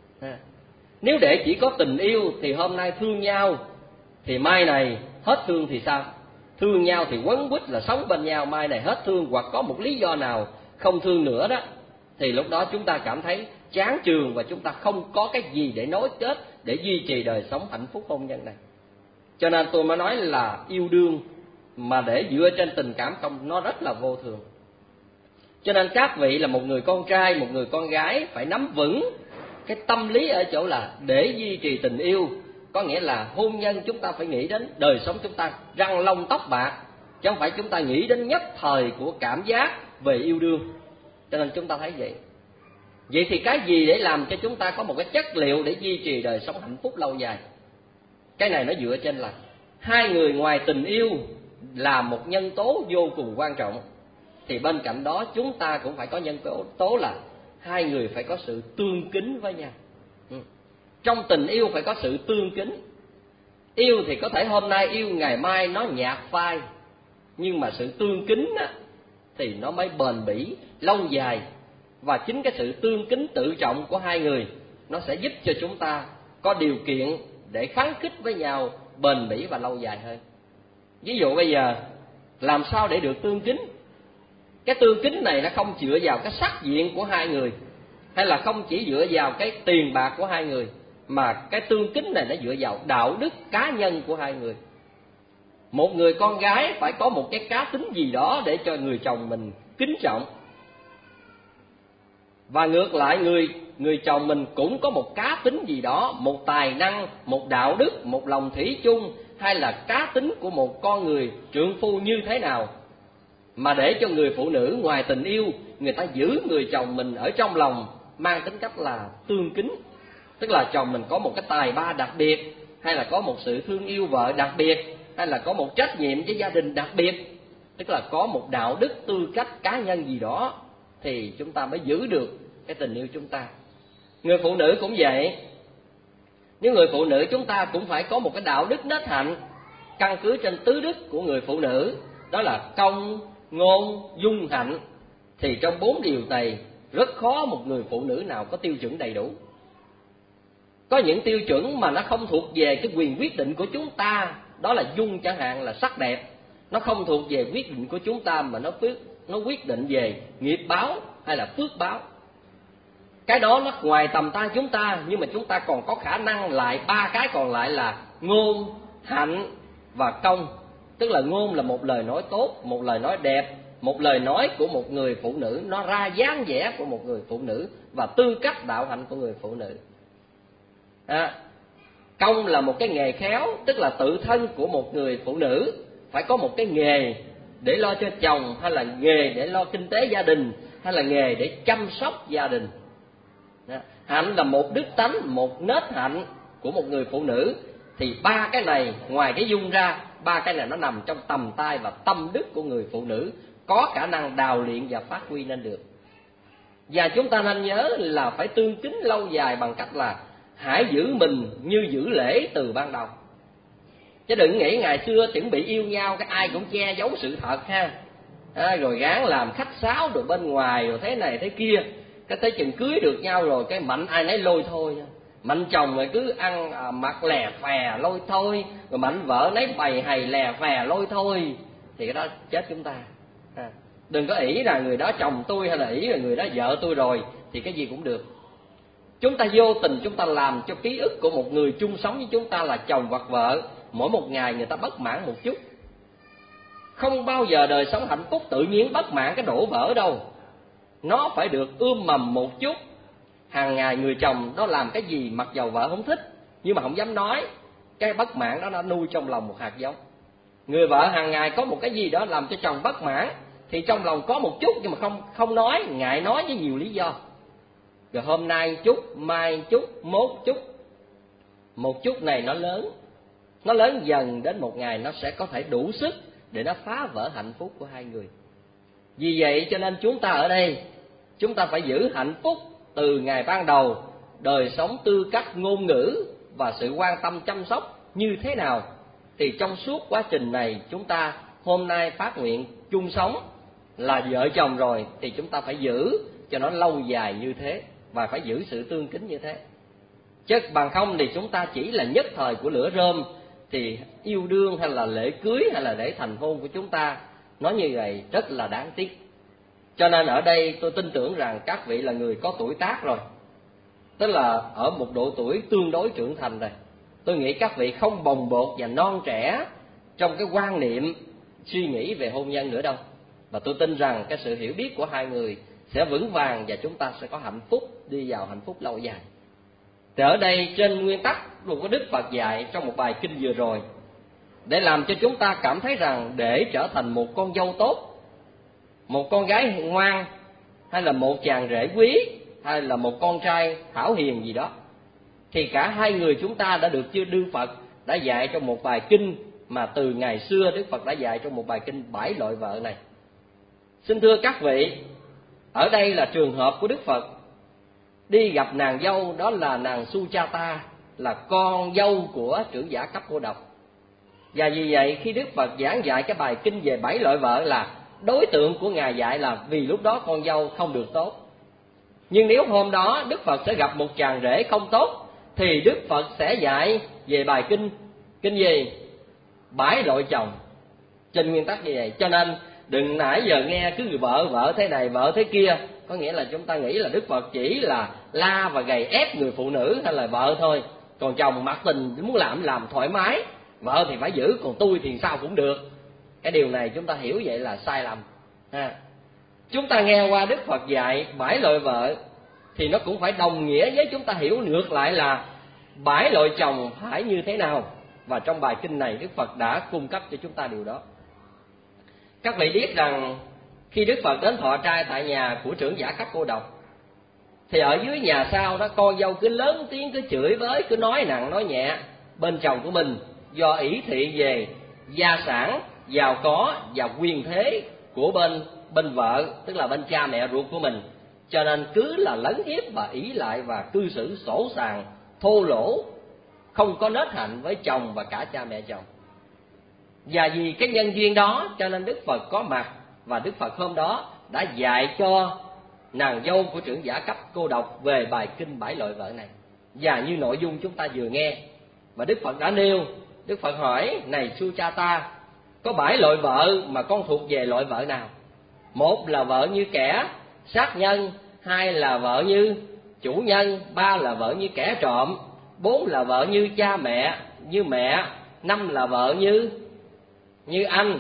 Nếu để chỉ có tình yêu thì hôm nay thương nhau, thì mai này hết thương thì sao? Thương nhau thì quấn quýt là sống bên nhau, mai này hết thương hoặc có một lý do nào không thương nữa đó, thì lúc đó chúng ta cảm thấy chán chường và chúng ta không có cái gì để nối kết để duy trì đời sống hạnh phúc hôn nhân này. Cho nên tôi mới nói là yêu đương mà để dựa trên tình cảm không, nó rất là vô thường. Cho nên các vị là một người con trai, một người con gái phải nắm vững cái tâm lý ở chỗ là để duy trì tình yêu, có nghĩa là hôn nhân chúng ta phải nghĩ đến đời sống chúng ta răng long tóc bạc, chứ không phải chúng ta nghĩ đến nhất thời của cảm giác về yêu đương. Cho nên chúng ta thấy vậy. Vậy thì cái gì để làm cho chúng ta có một cái chất liệu để duy trì đời sống hạnh phúc lâu dài? Cái này nó dựa trên là hai người ngoài tình yêu là một nhân tố vô cùng quan trọng, thì bên cạnh đó chúng ta cũng phải có nhân tố là hai người phải có sự tương kính với nhau. Trong tình yêu phải có sự tương kính. Yêu thì có thể hôm nay yêu, ngày mai nó nhạt phai, nhưng mà sự tương kính á, thì nó mới bền bỉ, lâu dài. Và chính cái sự tương kính tự trọng của hai người nó sẽ giúp cho chúng ta có điều kiện để kháng khích với nhau, bền bỉ và lâu dài hơn. Ví dụ bây giờ làm sao để được tương kính? Cái tương kính này nó không dựa vào cái sắc diện của hai người, hay là không chỉ dựa vào cái tiền bạc của hai người, mà cái tương kính này nó dựa vào đạo đức cá nhân của hai người. Một người con gái phải có một cái cá tính gì đó để cho người chồng mình kính trọng, và ngược lại người người chồng mình cũng có một cá tính gì đó, một tài năng, một đạo đức, một lòng thủy chung, hay là cá tính của một con người trượng phu như thế nào, mà để cho người phụ nữ ngoài tình yêu người ta giữ người chồng mình ở trong lòng, mang tính cách là tương kính. Tức là chồng mình có một cái tài ba đặc biệt, hay là có một sự thương yêu vợ đặc biệt, hay là có một trách nhiệm với gia đình đặc biệt, tức là có một đạo đức tư cách cá nhân gì đó, thì chúng ta mới giữ được cái tình yêu chúng ta. Người phụ nữ cũng vậy. Nếu người phụ nữ chúng ta cũng phải có một cái đạo đức nết hạnh, căn cứ trên tứ đức của người phụ nữ, đó là công, ngôn, dung, hạnh. Thì trong bốn điều này rất khó một người phụ nữ nào có tiêu chuẩn đầy đủ. Có những tiêu chuẩn mà nó không thuộc về cái quyền quyết định của chúng ta, đó là dung chẳng hạn, là sắc đẹp. Nó không thuộc về quyết định của chúng ta, mà nó phước, nó quyết định về nghiệp báo hay là phước báo. Cái đó nó ngoài tầm tay chúng ta, nhưng mà chúng ta còn có khả năng lại ba cái còn lại là ngôn, hạnh và công. Tức là ngôn là một lời nói tốt, một lời nói đẹp, một lời nói của một người phụ nữ nó ra dáng vẻ của một người phụ nữ, và tư cách đạo hạnh của người phụ nữ. À, Công là một cái nghề khéo, tức là tự thân của một người phụ nữ phải có một cái nghề để lo cho chồng, hay là nghề để lo kinh tế gia đình, hay là nghề để chăm sóc gia đình. Hạnh là một đức tánh, một nết hạnh của một người phụ nữ. Thì ba cái này, ngoài cái dung ra, ba cái này nó nằm trong tầm tay và tâm đức của người phụ nữ, có khả năng đào luyện và phát huy nên được. Và chúng ta nên nhớ là phải tương kính lâu dài bằng cách là hãy giữ mình như giữ lễ từ ban đầu. Chứ đừng nghĩ ngày xưa chuẩn bị yêu nhau cái ai cũng che giấu sự thật ha, à, rồi gán làm khách sáo rồi bên ngoài rồi thế này thế kia. Cái tới chừng cưới được nhau rồi cái mạnh ai nấy lôi thôi. Mạnh chồng rồi cứ ăn à, mặc lè phè lôi thôi, rồi mạnh vợ nấy bày hầy lè phè lôi thôi. Thì cái đó chết chúng ta. À, đừng có ỷ là người đó chồng tôi, hay là ỷ là người đó vợ tôi rồi thì cái gì cũng được. Chúng ta vô tình chúng ta làm cho ký ức của một người chung sống với chúng ta là chồng hoặc vợ, mỗi một ngày người ta bất mãn một chút. Không bao giờ đời sống hạnh phúc tự nhiên bất mãn cái đổ vỡ đâu. Nó phải được ươm mầm một chút. Hàng ngày người chồng đó làm cái gì mặc dầu vợ không thích, nhưng mà không dám nói, cái bất mãn đó nó nuôi trong lòng một hạt giống. Người vợ hàng ngày có một cái gì đó làm cho chồng bất mãn, thì trong lòng có một chút nhưng mà không không nói, ngại nói với nhiều lý do. Rồi hôm nay chút, mai chút, mốt chút. Một chút này nó lớn, nó lớn dần đến một ngày nó sẽ có thể đủ sức để nó phá vỡ hạnh phúc của hai người. Vì vậy cho nên chúng ta ở đây, chúng ta phải giữ hạnh phúc từ ngày ban đầu, đời sống tư cách ngôn ngữ và sự quan tâm chăm sóc như thế nào. Thì trong suốt quá trình này chúng ta hôm nay phát nguyện chung sống là vợ chồng rồi, thì chúng ta phải giữ cho nó lâu dài như thế, và phải giữ sự tương kính như thế. Chứ bằng không thì chúng ta chỉ là nhất thời của lửa rơm, thì yêu đương hay là lễ cưới hay là lễ thành hôn của chúng ta nói như vậy rất là đáng tiếc. Cho nên ở đây tôi tin tưởng rằng các vị là người có tuổi tác rồi, tức là ở một độ tuổi tương đối trưởng thành rồi. Tôi nghĩ các vị không bồng bột và non trẻ trong cái quan niệm suy nghĩ về hôn nhân nữa đâu. Và tôi tin rằng cái sự hiểu biết của hai người sẽ vững vàng, và chúng ta sẽ có hạnh phúc, đi vào hạnh phúc lâu dài. Thì ở đây trên nguyên tắc của Đức Phật dạy trong một bài kinh vừa rồi, để làm cho chúng ta cảm thấy rằng để trở thành một con dâu tốt, một con gái ngoan, hay là một chàng rể quý, hay là một con trai thảo hiền gì đó, thì cả hai người chúng ta đã được chư Đức Phật đã dạy trong một bài kinh mà từ ngày xưa Đức Phật đã dạy trong một bài kinh bảy loại vợ này. Xin thưa các vị, ở đây là trường hợp của Đức Phật đi gặp nàng dâu, đó là nàng Suchata, là con dâu của trưởng giả cấp cô độc. Và vì vậy khi Đức Phật giảng dạy cái bài kinh về bảy loại vợ, là đối tượng của Ngài dạy là vì lúc đó con dâu không được tốt. Nhưng nếu hôm đó Đức Phật sẽ gặp một chàng rể không tốt, thì Đức Phật sẽ dạy về bài kinh kinh gì? Bảy loại chồng, trên nguyên tắc như vậy. Cho nên đừng nãy giờ nghe cứ vợ vợ thế này vợ thế kia, có nghĩa là chúng ta nghĩ là Đức Phật chỉ là la và gầy ép người phụ nữ hay là vợ thôi, còn chồng mặc tình muốn làm làm thoải mái, vợ thì phải giữ, còn tôi thì sao cũng được. Cái điều này chúng ta hiểu vậy là sai lầm ha. Chúng ta nghe qua Đức Phật dạy bảy loại vợ thì nó cũng phải đồng nghĩa với chúng ta hiểu ngược lại là bảy loại chồng phải như thế nào. Và trong bài kinh này Đức Phật đã cung cấp cho chúng ta điều đó. Các vị biết rằng khi Đức Phật đến thọ trai tại nhà của trưởng giả cấp cô độc, thì ở dưới nhà sau đó con dâu cứ lớn tiếng, cứ chửi bới, cứ nói nặng nói nhẹ bên chồng của mình, do ỷ thị về gia sản, giàu có và quyền thế của bên bên vợ, tức là bên cha mẹ ruột của mình, cho nên cứ là lấn hiếp và ỷ lại và cư xử sỗ sàng, thô lỗ, không có nết hạnh với chồng và cả cha mẹ chồng. Và vì cái nhân duyên đó cho nên Đức Phật có mặt, và Đức Phật hôm đó đã dạy cho nàng dâu của trưởng giả cấp cô độc về bài kinh bảy loại vợ này. Và như nội dung chúng ta vừa nghe, và Đức Phật đã nêu, Đức Phật hỏi: này Suchata, có bảy loại vợ mà con thuộc về loại vợ nào? Một là vợ như kẻ sát nhân, hai là vợ như chủ nhân, ba là vợ như kẻ trộm, bốn là vợ như cha mẹ, như mẹ, năm là vợ như như anh,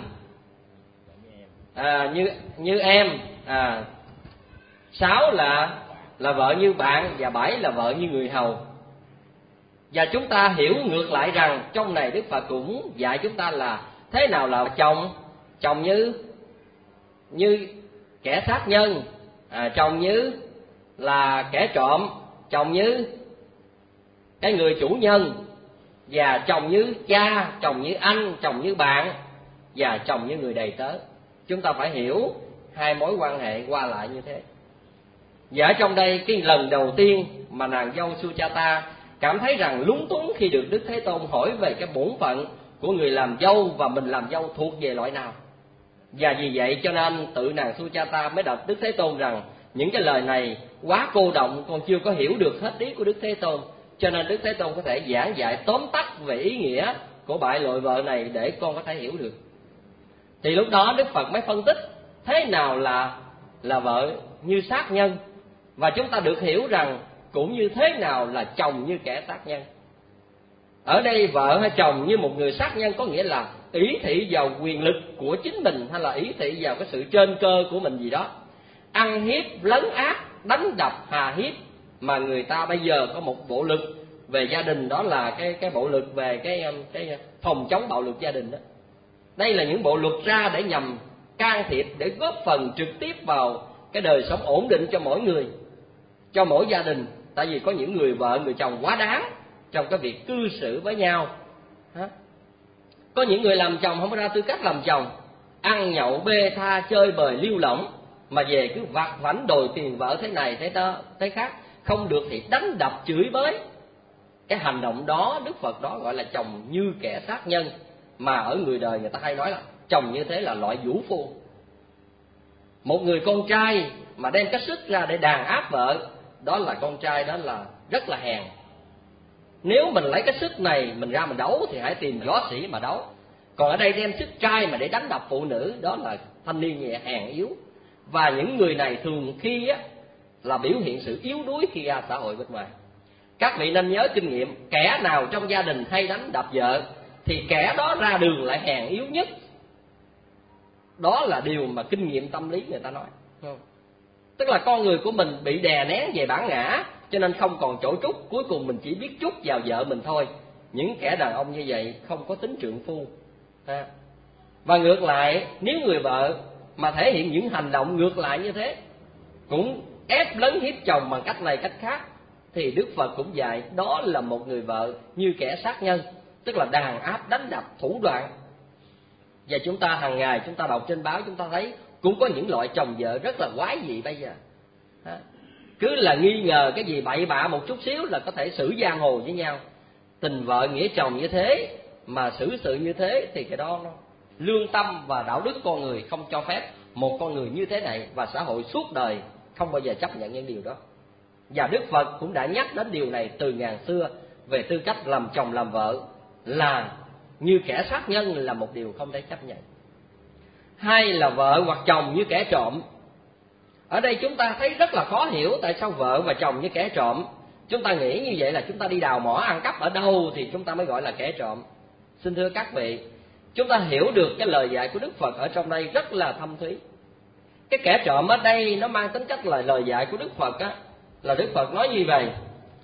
à, như như em, à, sáu là là vợ như bạn, và bảy là vợ như người hầu. Và chúng ta hiểu ngược lại rằng trong này Đức Phật cũng dạy chúng ta là thế nào là chồng. Chồng như như kẻ sát nhân, à, chồng như là kẻ trộm, chồng như cái người chủ nhân, và chồng như cha, chồng như anh, chồng như bạn, và chồng như người đầy tớ. Chúng ta phải hiểu hai mối quan hệ qua lại như thế. Và ở trong đây cái lần đầu tiên mà nàng dâu Sujata cảm thấy rằng lúng túng khi được Đức Thế Tôn hỏi về cái bổn phận của người làm dâu và mình làm dâu thuộc về loại nào. Và vì vậy cho nên tự nàng Sujata mới đọc Đức Thế Tôn rằng những cái lời này quá cô động, con chưa có hiểu được hết ý của Đức Thế Tôn, cho nên Đức Thế Tôn có thể giảng dạy tóm tắt về ý nghĩa của bại loại vợ này để con có thể hiểu được. Thì lúc đó Đức Phật mới phân tích thế nào là là vợ như sát nhân, và chúng ta được hiểu rằng cũng như thế nào là chồng như kẻ sát nhân. Ở đây vợ hay chồng như một người sát nhân có nghĩa là ý thị vào quyền lực của chính mình, hay là ý thị vào cái sự trên cơ của mình gì đó, ăn hiếp, lấn át, đánh đập, hà hiếp. Mà người ta bây giờ có một bộ lực về gia đình, đó là cái cái bộ lực về cái cái phòng chống bạo lực gia đình đó. Đây là những bộ luật ra để nhằm can thiệp, để góp phần trực tiếp vào cái đời sống ổn định cho mỗi người, cho mỗi gia đình. Tại vì có những người vợ, người chồng quá đáng trong cái việc cư xử với nhau. Có những người làm chồng không có ra tư cách làm chồng, ăn nhậu bê tha, chơi bời liêu lỏng, mà về cứ vặt vãnh đòi tiền vợ thế này thế đó thế khác, không được thì đánh đập chửi bới. Cái hành động đó Đức Phật đó gọi là chồng như kẻ sát nhân, mà ở người đời người ta hay nói là chồng như thế là loại vũ phu. Một người con trai mà đem cái sức ra để đàn áp vợ, đó là con trai đó là rất là hèn. Nếu mình lấy cái sức này mình ra mình đấu thì hãy tìm võ sĩ mà đấu. Còn ở đây đem sức trai mà để đánh đập phụ nữ, đó là thanh niên nhẹ hèn yếu. Và những người này thường khi á, là biểu hiện sự yếu đuối khi ra xã hội bên ngoài. Các vị nên nhớ kinh nghiệm, kẻ nào trong gia đình hay đánh đập vợ thì kẻ đó ra đường lại hèn yếu nhất. Đó là điều mà kinh nghiệm tâm lý người ta nói. Tức là con người của mình bị đè nén về bản ngã, cho nên không còn chỗ trút, cuối cùng mình chỉ biết trút vào vợ mình thôi. Những kẻ đàn ông như vậy không có tính trượng phu. Và ngược lại, nếu người vợ mà thể hiện những hành động ngược lại như thế, cũng ép lấn hiếp chồng bằng cách này cách khác, thì Đức Phật cũng dạy đó là một người vợ như kẻ sát nhân, tức là đàn áp, đánh đập, thủ đoạn. Và chúng ta hàng ngày chúng ta đọc trên báo, chúng ta thấy cũng có những loại chồng vợ rất là quái dị bây giờ. Cứ là nghi ngờ cái gì bậy bạ một chút xíu là có thể xử giang hồ với nhau. Tình vợ nghĩa chồng như thế mà xử sự như thế thì cái đó nó lương tâm và đạo đức con người không cho phép một con người như thế này, và xã hội suốt đời không bao giờ chấp nhận những điều đó. Và Đức Phật cũng đã nhắc đến điều này từ ngàn xưa, về tư cách làm chồng làm vợ là như kẻ sát nhân là một điều không thể chấp nhận. Hay là vợ hoặc chồng như kẻ trộm. Ở đây chúng ta thấy rất là khó hiểu tại sao vợ và chồng như kẻ trộm. Chúng ta nghĩ như vậy là chúng ta đi đào mỏ ăn cắp ở đâu thì chúng ta mới gọi là kẻ trộm. Xin thưa các vị, chúng ta hiểu được cái lời dạy của Đức Phật ở trong đây rất là thâm thúy. Cái kẻ trộm ở đây nó mang tính cách là lời dạy của Đức Phật á, là Đức Phật nói như vậy: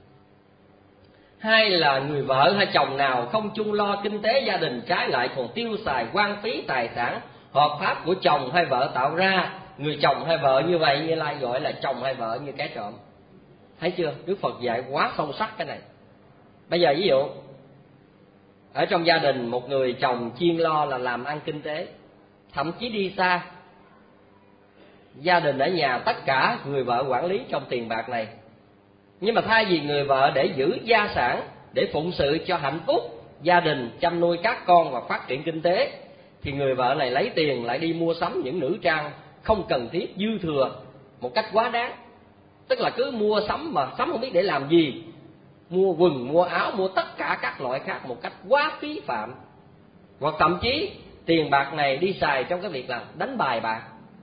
hay là người vợ hay chồng nào không chung lo kinh tế gia đình, trái lại còn tiêu xài hoang phí tài sản hợp pháp của chồng hay vợ tạo ra, người chồng hay vợ như vậy Như Lai gọi là chồng hay vợ như kẻ trộm. Thấy chưa? Đức Phật dạy quá sâu sắc cái này. Bây giờ ví dụ ở trong gia đình, một người chồng chuyên lo là làm ăn kinh tế, thậm chí đi xa, gia đình ở nhà tất cả người vợ quản lý trong tiền bạc này. Nhưng mà thay vì người vợ để giữ gia sản để phụng sự cho hạnh phúc gia đình, chăm nuôi các con và phát triển kinh tế, thì người vợ này lấy tiền lại đi mua sắm những nữ trang không cần thiết, dư thừa một cách quá đáng. Tức là cứ mua sắm mà sắm không biết để làm gì, mua quần, mua áo, mua tất cả các loại khác một cách quá phí phạm. Hoặc thậm chí tiền bạc này đi xài trong cái việc là đánh bài bạc.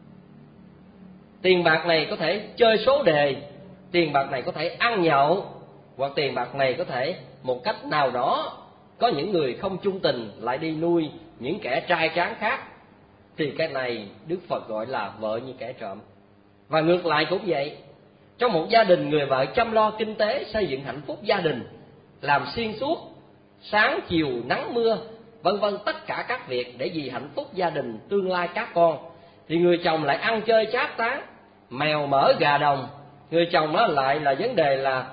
Tiền bạc này có thể chơi số đề, tiền bạc này có thể ăn nhậu, hoặc tiền bạc này có thể một cách nào đó có những người không chung tình lại đi nuôi những kẻ trai tráng khác. Thì cái này Đức Phật gọi là vợ như kẻ trộm. Và ngược lại cũng vậy, trong một gia đình người vợ chăm lo kinh tế, xây dựng hạnh phúc gia đình, làm xuyên suốt, sáng chiều nắng mưa, vân vân, tất cả các việc để vì hạnh phúc gia đình, tương lai các con. Thì người chồng lại ăn chơi trác tán, mèo mỡ gà đồng. Người chồng đó lại là vấn đề là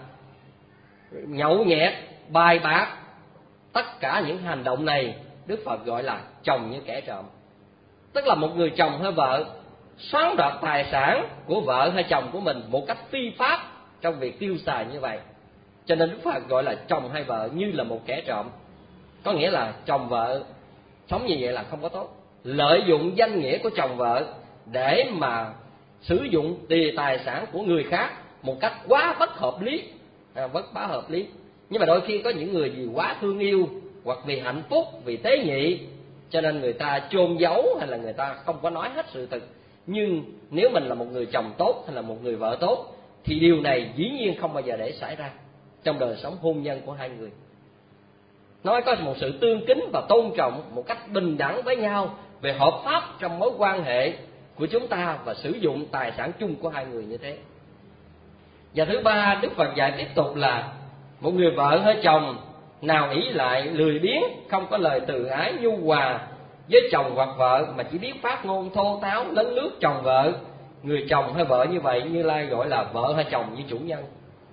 nhậu nhẹt, bài bạc. Tất cả những hành động này Đức Phật gọi là chồng như kẻ trộm. Tức là một người chồng hay vợ xoán đoạt tài sản của vợ hay chồng của mình một cách phi pháp trong việc tiêu xài như vậy. Cho nên Đức Phật gọi là chồng hay vợ như là một kẻ trộm. Có nghĩa là chồng vợ sống như vậy là không có tốt. Lợi dụng danh nghĩa của chồng vợ để mà sử dụng tiền tài sản của người khác một cách quá bất hợp lý, à, bất bá hợp lý. Nhưng mà đôi khi có những người vì quá thương yêu hoặc vì hạnh phúc, vì tế nhị, cho nên người ta chôn giấu hay là người ta không có nói hết sự thật. Nhưng nếu mình là một người chồng tốt hay là một người vợ tốt thì điều này dĩ nhiên không bao giờ để xảy ra trong đời sống hôn nhân của hai người. Nói có một sự tương kính và tôn trọng một cách bình đẳng với nhau về hợp pháp trong mối quan hệ của chúng ta và sử dụng tài sản chung của hai người như thế. Và thứ ba, Đức Phật dạy tiếp tục là một người vợ hay chồng nào ỷ lại, lười biếng, không có lời từ ái nhu hòa với chồng hoặc vợ mà chỉ biết phát ngôn thô tháo lấn lướt chồng vợ. Người chồng hay vợ như vậy Như Lai gọi là vợ hay chồng như chủ nhân.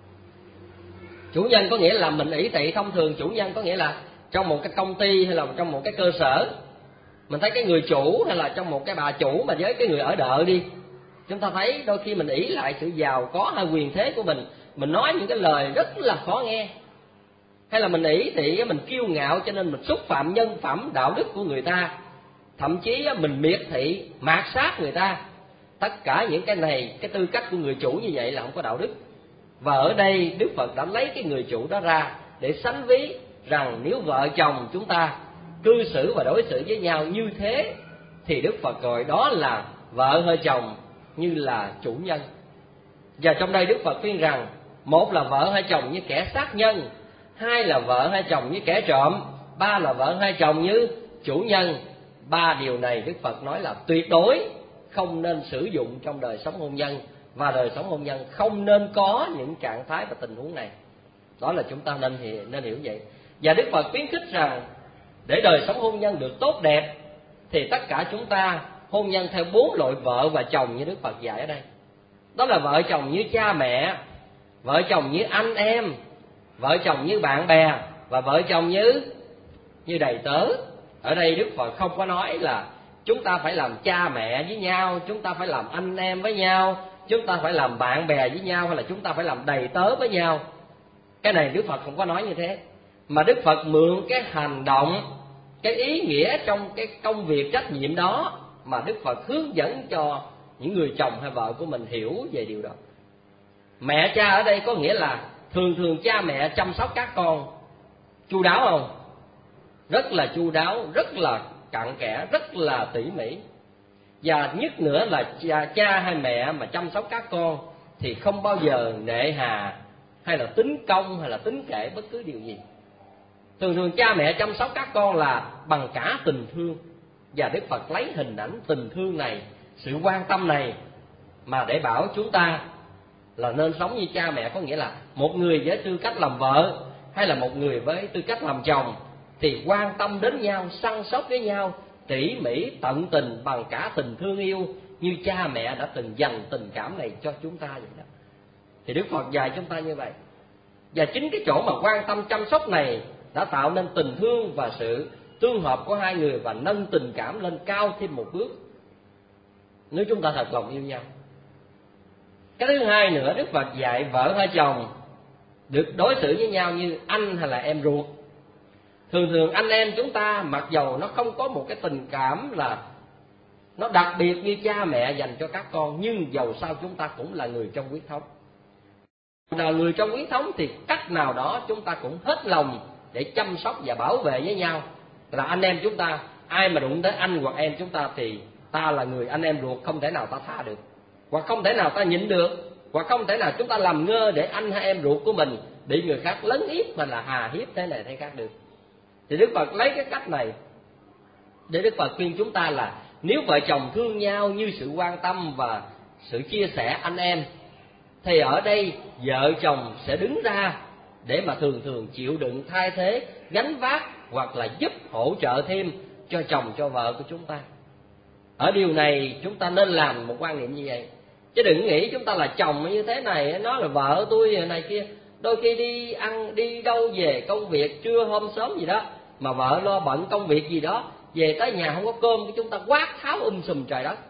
Chủ nhân có nghĩa là mình ỷ thị. Thông thường chủ nhân có nghĩa là trong một cái công ty hay là trong một cái cơ sở, mình thấy cái người chủ hay là trong một cái bà chủ mà với cái người ở đợ đi, chúng ta thấy đôi khi mình ỷ lại sự giàu có hay quyền thế của mình, mình nói những cái lời rất là khó nghe, hay là mình ỷ thị, mình kiêu ngạo cho nên mình xúc phạm nhân phẩm đạo đức của người ta, thậm chí mình miệt thị mạt sát người ta. Tất cả những cái này, cái tư cách của người chủ như vậy là không có đạo đức. Và ở đây Đức Phật đã lấy cái người chủ đó ra để sánh ví rằng nếu vợ chồng chúng ta cư xử và đối xử với nhau như thế thì Đức Phật gọi đó là vợ hay chồng như là chủ nhân. Và trong đây Đức Phật khuyên rằng một là vợ hay chồng như kẻ sát nhân, hai là vợ hay chồng như kẻ trộm, ba là vợ hay chồng như chủ nhân. Ba điều này Đức Phật nói là tuyệt đối không nên sử dụng trong đời sống hôn nhân, và đời sống hôn nhân không nên có những trạng thái và tình huống này. Đó là chúng ta nên nên hiểu vậy. Và Đức Phật khuyến khích rằng để đời sống hôn nhân được tốt đẹp thì tất cả chúng ta hôn nhân theo bốn loại vợ và chồng như Đức Phật dạy ở đây. Đó là vợ chồng như cha mẹ, vợ chồng như anh em, vợ chồng như bạn bè, và vợ chồng như như đầy tớ. Ở đây Đức Phật không có nói là chúng ta phải làm cha mẹ với nhau, chúng ta phải làm anh em với nhau, chúng ta phải làm bạn bè với nhau, hay là chúng ta phải làm đầy tớ với nhau. Cái này Đức Phật không có nói như thế, mà Đức Phật mượn cái hành động, cái ý nghĩa trong cái công việc trách nhiệm đó mà Đức Phật hướng dẫn cho những người chồng hay vợ của mình hiểu về điều đó. Mẹ cha ở đây có nghĩa là thường thường cha mẹ chăm sóc các con chu đáo không? Rất là chu đáo, rất là cặn kẽ, rất là tỉ mỉ. Và nhất nữa là cha, cha hay mẹ mà chăm sóc các con thì không bao giờ nệ hà hay là tính công hay là tính kể bất cứ điều gì. Thường thường cha mẹ chăm sóc các con là bằng cả tình thương. Và Đức Phật lấy hình ảnh tình thương này, sự quan tâm này mà để bảo chúng ta là nên sống như cha mẹ. Có nghĩa là một người với tư cách làm vợ hay là một người với tư cách làm chồng thì quan tâm đến nhau, săn sóc với nhau, tỉ mỉ tận tình bằng cả tình thương yêu như cha mẹ đã từng dành tình cảm này cho chúng ta vậy đó. Thì Đức Phật dạy chúng ta như vậy. Và chính cái chỗ mà quan tâm chăm sóc này đã tạo nên tình thương và sự tương hợp của hai người và nâng tình cảm lên cao thêm một bước, nếu chúng ta thật lòng yêu nhau. Cái thứ hai nữa, Đức Phật dạy vợ hay chồng được đối xử với nhau như anh hay là em ruột. Thường thường anh em chúng ta mặc dầu nó không có một cái tình cảm là nó đặc biệt như cha mẹ dành cho các con, nhưng dầu sao chúng ta cũng là người trong huyết thống. Là người trong huyết thống thì cách nào đó chúng ta cũng hết lòng để chăm sóc và bảo vệ với nhau. Là anh em chúng ta, ai mà đụng tới anh hoặc em chúng ta thì ta là người anh em ruột, không thể nào ta tha được, hoặc không thể nào ta nhịn được, hoặc không thể nào chúng ta làm ngơ để anh hay em ruột của mình bị người khác lấn hiếp mà là hà hiếp thế này thế khác được. Thì Đức Phật lấy cái cách này để Đức Phật khuyên chúng ta là nếu vợ chồng thương nhau như sự quan tâm và sự chia sẻ anh em, thì ở đây vợ chồng sẽ đứng ra để mà thường thường chịu đựng, thay thế, gánh vác hoặc là giúp hỗ trợ thêm cho chồng cho vợ của chúng ta. Ở điều này chúng ta nên làm một quan niệm như vậy, chứ đừng nghĩ chúng ta là chồng như thế này, nó là vợ tôi này kia. Đôi khi đi ăn đi đâu về công việc trưa hôm sớm gì đó, mà vợ lo bận công việc gì đó, về tới nhà không có cơm, chúng ta quát tháo um sùm trời đất.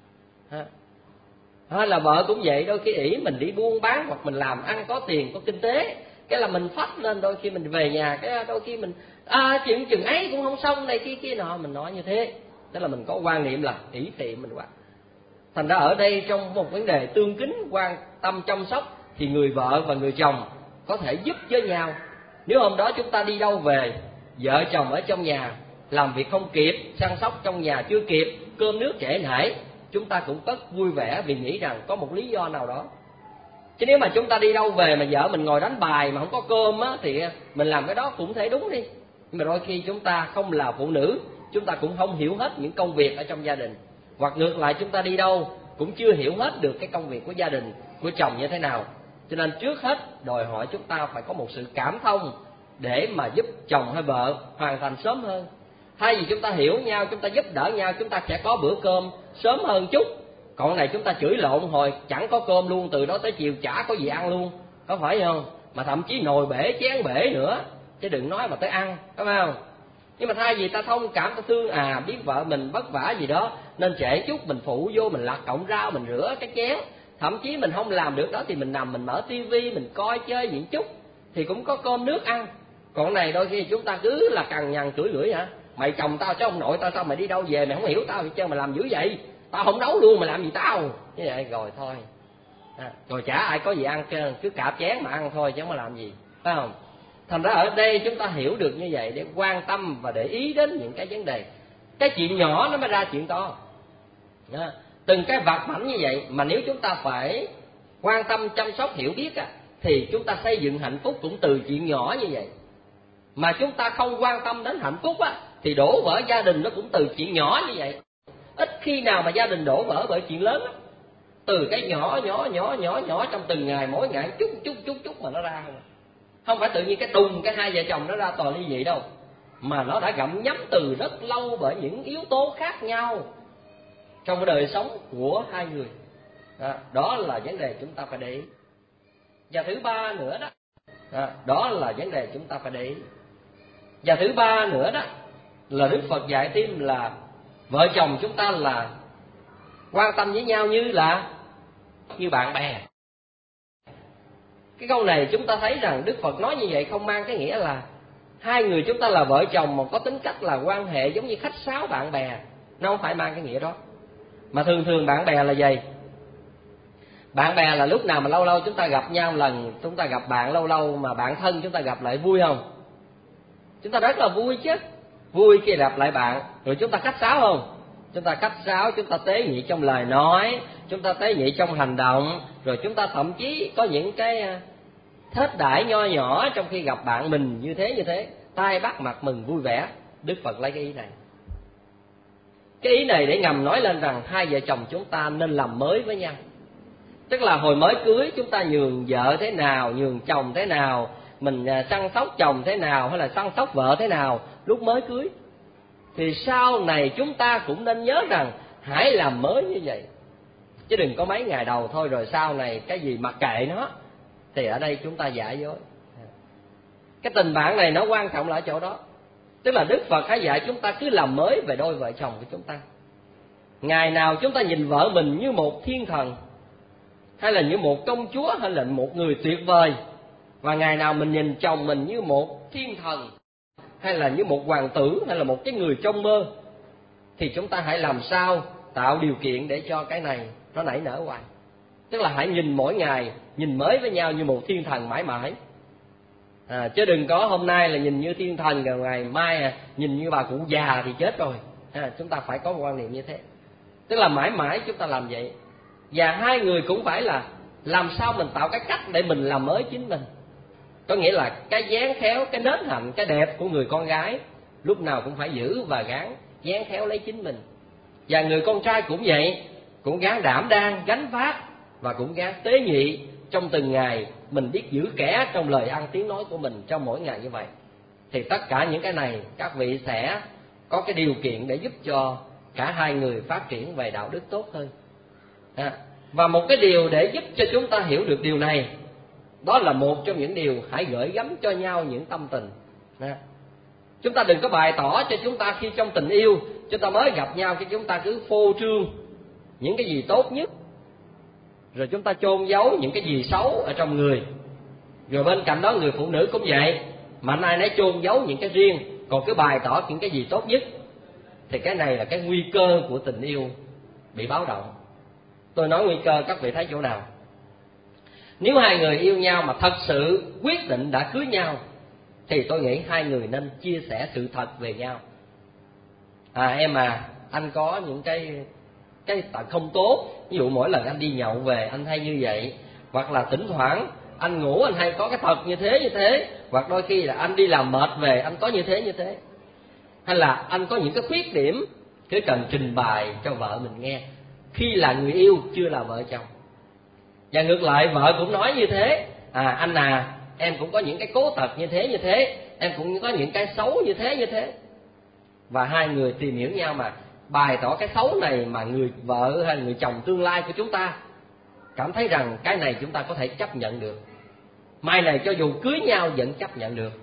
Hay là vợ cũng vậy, đôi khi ỷ mình đi buôn bán hoặc mình làm ăn có tiền có kinh tế, cái là mình phách lên, đôi khi mình về nhà cái đôi khi mình à, chuyện chừng ấy cũng không xong này kia kia nọ, mình nói như thế, tức là mình có quan niệm là ỷ thị mình quá. Thành ra ở đây trong một vấn đề tương kính, quan tâm chăm sóc, thì người vợ và người chồng có thể giúp với nhau. Nếu hôm đó chúng ta đi đâu về, vợ chồng ở trong nhà làm việc không kịp, săn sóc trong nhà chưa kịp, cơm nước trễ nải, chúng ta cũng rất vui vẻ vì nghĩ rằng có một lý do nào đó. Chứ nếu mà chúng ta đi đâu về mà vợ mình ngồi đánh bài mà không có cơm á, thì mình làm cái đó cũng thể đúng đi. Nhưng mà đôi khi chúng ta không là phụ nữ, chúng ta cũng không hiểu hết những công việc ở trong gia đình. Hoặc ngược lại, chúng ta đi đâu cũng chưa hiểu hết được cái công việc của gia đình, của chồng như thế nào. Cho nên trước hết đòi hỏi chúng ta phải có một sự cảm thông để mà giúp chồng hay vợ hoàn thành sớm hơn. Thay vì chúng ta hiểu nhau, chúng ta giúp đỡ nhau, chúng ta sẽ có bữa cơm sớm hơn chút. Còn này chúng ta chửi lộn hồi chẳng có cơm luôn, từ đó tới chiều chả có gì ăn luôn, có phải không? Mà thậm chí nồi bể chén bể nữa, chứ đừng nói mà tới ăn, có phải không? Nhưng mà thay vì ta thông cảm, ta thương, à biết vợ mình vất vả gì đó nên trễ chút, mình phụ vô, mình lặt cọng rau, mình rửa cái chén. Thậm chí mình không làm được đó thì mình nằm, mình mở tivi, mình coi chơi những chút thì cũng có cơm nước ăn. Còn này đôi khi chúng ta cứ là cằn nhằn chửi lưỡi hả? Mày chồng tao chứ ông nội tao, sao mày đi đâu về mày không hiểu tao gì chứ mà làm dữ vậy? Tao không nấu luôn mà làm gì tao? Như vậy rồi thôi. À, rồi chả ai có gì ăn, cứ cạp chén mà ăn thôi chứ không có làm gì, phải không? Thành ra ở đây chúng ta hiểu được như vậy để quan tâm và để ý đến những cái vấn đề. Cái chuyện nhỏ nó mới ra chuyện to. Đó. Từng cái vặt vãnh như vậy mà nếu chúng ta phải quan tâm chăm sóc hiểu biết á, thì chúng ta xây dựng hạnh phúc cũng từ chuyện nhỏ như vậy. Mà chúng ta không quan tâm đến hạnh phúc á, thì đổ vỡ gia đình nó cũng từ chuyện nhỏ như vậy. Ít khi nào mà gia đình đổ vỡ bởi chuyện lớn á. Từ cái nhỏ nhỏ nhỏ nhỏ nhỏ trong từng ngày, mỗi ngày chút chút chút chút mà nó ra không. Không phải tự nhiên cái đùng cái hai vợ chồng nó ra tòa ly dị đâu, mà nó đã gặm nhấm từ rất lâu bởi những yếu tố khác nhau trong cái đời sống của hai người. Đó, đó là vấn đề chúng ta phải để ý. Và thứ ba nữa đó, đó, đó là vấn đề chúng ta phải để ý. Và thứ ba nữa đó là Đức Phật dạy thêm là vợ chồng chúng ta là quan tâm với nhau như là như bạn bè. Cái câu này chúng ta thấy rằng Đức Phật nói như vậy không mang cái nghĩa là hai người chúng ta là vợ chồng mà có tính cách là quan hệ giống như khách sáo bạn bè. Nó không phải mang cái nghĩa đó. Mà thường thường bạn bè là gì? Bạn bè là lúc nào mà lâu lâu chúng ta gặp nhau lần, chúng ta gặp bạn lâu lâu mà bạn thân chúng ta gặp lại vui không? Chúng ta rất là vui chứ. Vui khi gặp lại bạn. Rồi chúng ta khách sáo không? Chúng ta khách sáo, chúng ta tế nhị trong lời nói, chúng ta tế nhị trong hành động. Rồi chúng ta thậm chí có những cái thết đãi nho nhỏ trong khi gặp bạn mình như thế như thế. Tai bắt mặt mừng vui vẻ. Đức Phật lấy cái ý này. Cái ý này để ngầm nói lên rằng hai vợ chồng chúng ta nên làm mới với nhau. Tức là hồi mới cưới chúng ta nhường vợ thế nào, nhường chồng thế nào, mình săn sóc chồng thế nào hay là săn sóc vợ thế nào lúc mới cưới, thì sau này chúng ta cũng nên nhớ rằng hãy làm mới như vậy. Chứ đừng có mấy ngày đầu thôi rồi sau này cái gì mặc kệ nó. Thì ở đây chúng ta giả dối. Cái tình bạn này nó quan trọng là ở chỗ đó. Tức là Đức Phật hãy dạy chúng ta cứ làm mới về đôi vợ chồng của chúng ta. Ngày nào chúng ta nhìn vợ mình như một thiên thần, hay là như một công chúa, hay là một người tuyệt vời. Và ngày nào mình nhìn chồng mình như một thiên thần, hay là như một hoàng tử, hay là một cái người trong mơ, thì chúng ta hãy làm sao tạo điều kiện để cho cái này nó nảy nở hoài. Tức là hãy nhìn mỗi ngày, nhìn mới với nhau như một thiên thần mãi mãi. À, chứ đừng có hôm nay là nhìn như thiên thần, rồi ngày mai à, nhìn như bà cụ già thì chết rồi. À, chúng ta phải có một quan niệm như thế. Tức là mãi mãi chúng ta làm vậy. Và hai người cũng phải là làm sao mình tạo cái cách để mình làm mới chính mình. Có nghĩa là cái dáng khéo, cái nết hạnh, cái đẹp của người con gái lúc nào cũng phải giữ và gắng dáng khéo lấy chính mình. Và người con trai cũng vậy, cũng gắng đảm đang, gánh vác và cũng gắng tế nhị trong từng ngày, mình biết giữ kẻ trong lời ăn tiếng nói của mình trong mỗi ngày như vậy. Thì tất cả những cái này các vị sẽ có cái điều kiện để giúp cho cả hai người phát triển về đạo đức tốt hơn. À, và một cái điều để giúp cho chúng ta hiểu được điều này, đó là một trong những điều hãy gửi gắm cho nhau những tâm tình. À, chúng ta đừng có bày tỏ cho chúng ta khi trong tình yêu chúng ta mới gặp nhau, cái chúng ta cứ phô trương những cái gì tốt nhất, rồi chúng ta chôn giấu những cái gì xấu ở trong người. Rồi bên cạnh đó người phụ nữ cũng vậy, mạnh ai nấy chôn giấu những cái riêng, còn cứ bày tỏ những cái gì tốt nhất. Thì cái này là cái nguy cơ của tình yêu bị báo động. Tôi nói nguy cơ, các vị thấy chỗ nào? Nếu hai người yêu nhau mà thật sự quyết định đã cưới nhau, thì tôi nghĩ hai người nên chia sẻ sự thật về nhau. À em à, anh có những cái cái tật không tốt, ví dụ mỗi lần anh đi nhậu về anh hay như vậy, hoặc là thỉnh thoảng anh ngủ anh hay có cái tật như thế như thế, hoặc đôi khi là anh đi làm mệt về anh có như thế như thế, hay là anh có những cái khuyết điểm, cứ cần trình bày cho vợ mình nghe khi là người yêu chưa là vợ chồng. Và ngược lại vợ cũng nói như thế, à anh à em cũng có những cái cố tật như thế như thế, em cũng có những cái xấu như thế như thế. Và hai người tìm hiểu nhau mà bày tỏ cái xấu này mà người vợ hay người chồng tương lai của chúng ta cảm thấy rằng cái này chúng ta có thể chấp nhận được, mai này cho dù cưới nhau vẫn chấp nhận được,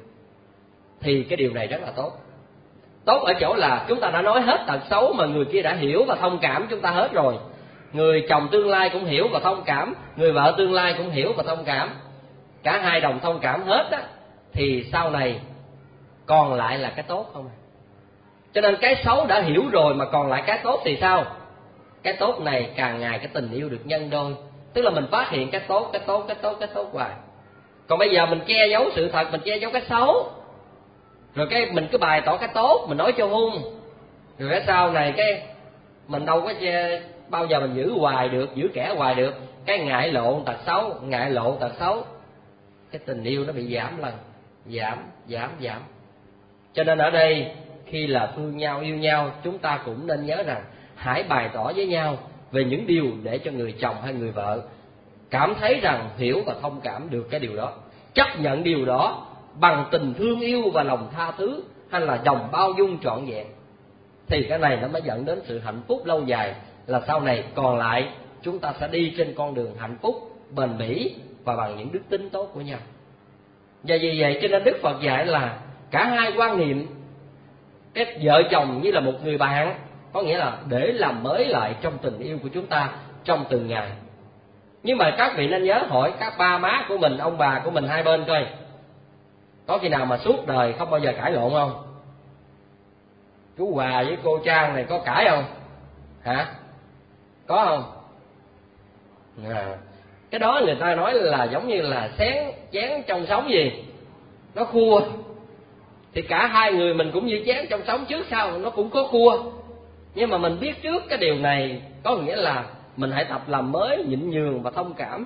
thì cái điều này rất là tốt. Tốt ở chỗ là chúng ta đã nói hết tật xấu mà người kia đã hiểu và thông cảm chúng ta hết rồi. Người chồng tương lai cũng hiểu và thông cảm, người vợ tương lai cũng hiểu và thông cảm, cả hai đồng thông cảm hết á, thì sau này còn lại là cái tốt không? Cho nên cái xấu đã hiểu rồi mà còn lại cái tốt thì sao? Cái tốt này càng ngày cái tình yêu được nhân đôi. Tức là mình phát hiện cái tốt, cái tốt, cái tốt, cái tốt hoài. Còn bây giờ mình che giấu sự thật, mình che giấu cái xấu, rồi cái mình cứ bày tỏ cái tốt, mình nói cho hung, rồi cái sau này cái mình đâu có che, bao giờ mình giữ hoài được, giữ kẻ hoài được. Cái ngại lộ tật xấu, ngại lộ tật xấu, cái tình yêu nó bị giảm lần, giảm, giảm, giảm. Cho nên ở đây khi là thương nhau, yêu nhau, chúng ta cũng nên nhớ rằng hãy bày tỏ với nhau về những điều để cho người chồng hay người vợ cảm thấy rằng hiểu và thông cảm được cái điều đó, chấp nhận điều đó bằng tình thương yêu và lòng tha thứ, hay là lòng bao dung trọn vẹn. Thì cái này nó mới dẫn đến sự hạnh phúc lâu dài, là sau này còn lại chúng ta sẽ đi trên con đường hạnh phúc, bền bỉ và bằng những đức tính tốt của nhau. Và vì vậy cho nên Đức Phật dạy là cả hai quan niệm cái vợ chồng như là một người bạn, có nghĩa là để làm mới lại trong tình yêu của chúng ta trong từng ngày. Nhưng mà các vị nên nhớ hỏi các ba má của mình, ông bà của mình hai bên coi, có khi nào mà suốt đời không bao giờ cãi lộn không? Chú Hòa với cô Trang này có cãi không? Hả? Có không? À, cái đó người ta nói là giống như là xén chén trong sống gì, nó khua. Thì cả hai người mình cũng như chén trong sống, trước sau nó cũng có khua. Nhưng mà mình biết trước cái điều này, có nghĩa là mình hãy tập làm mới, nhịn nhường và thông cảm,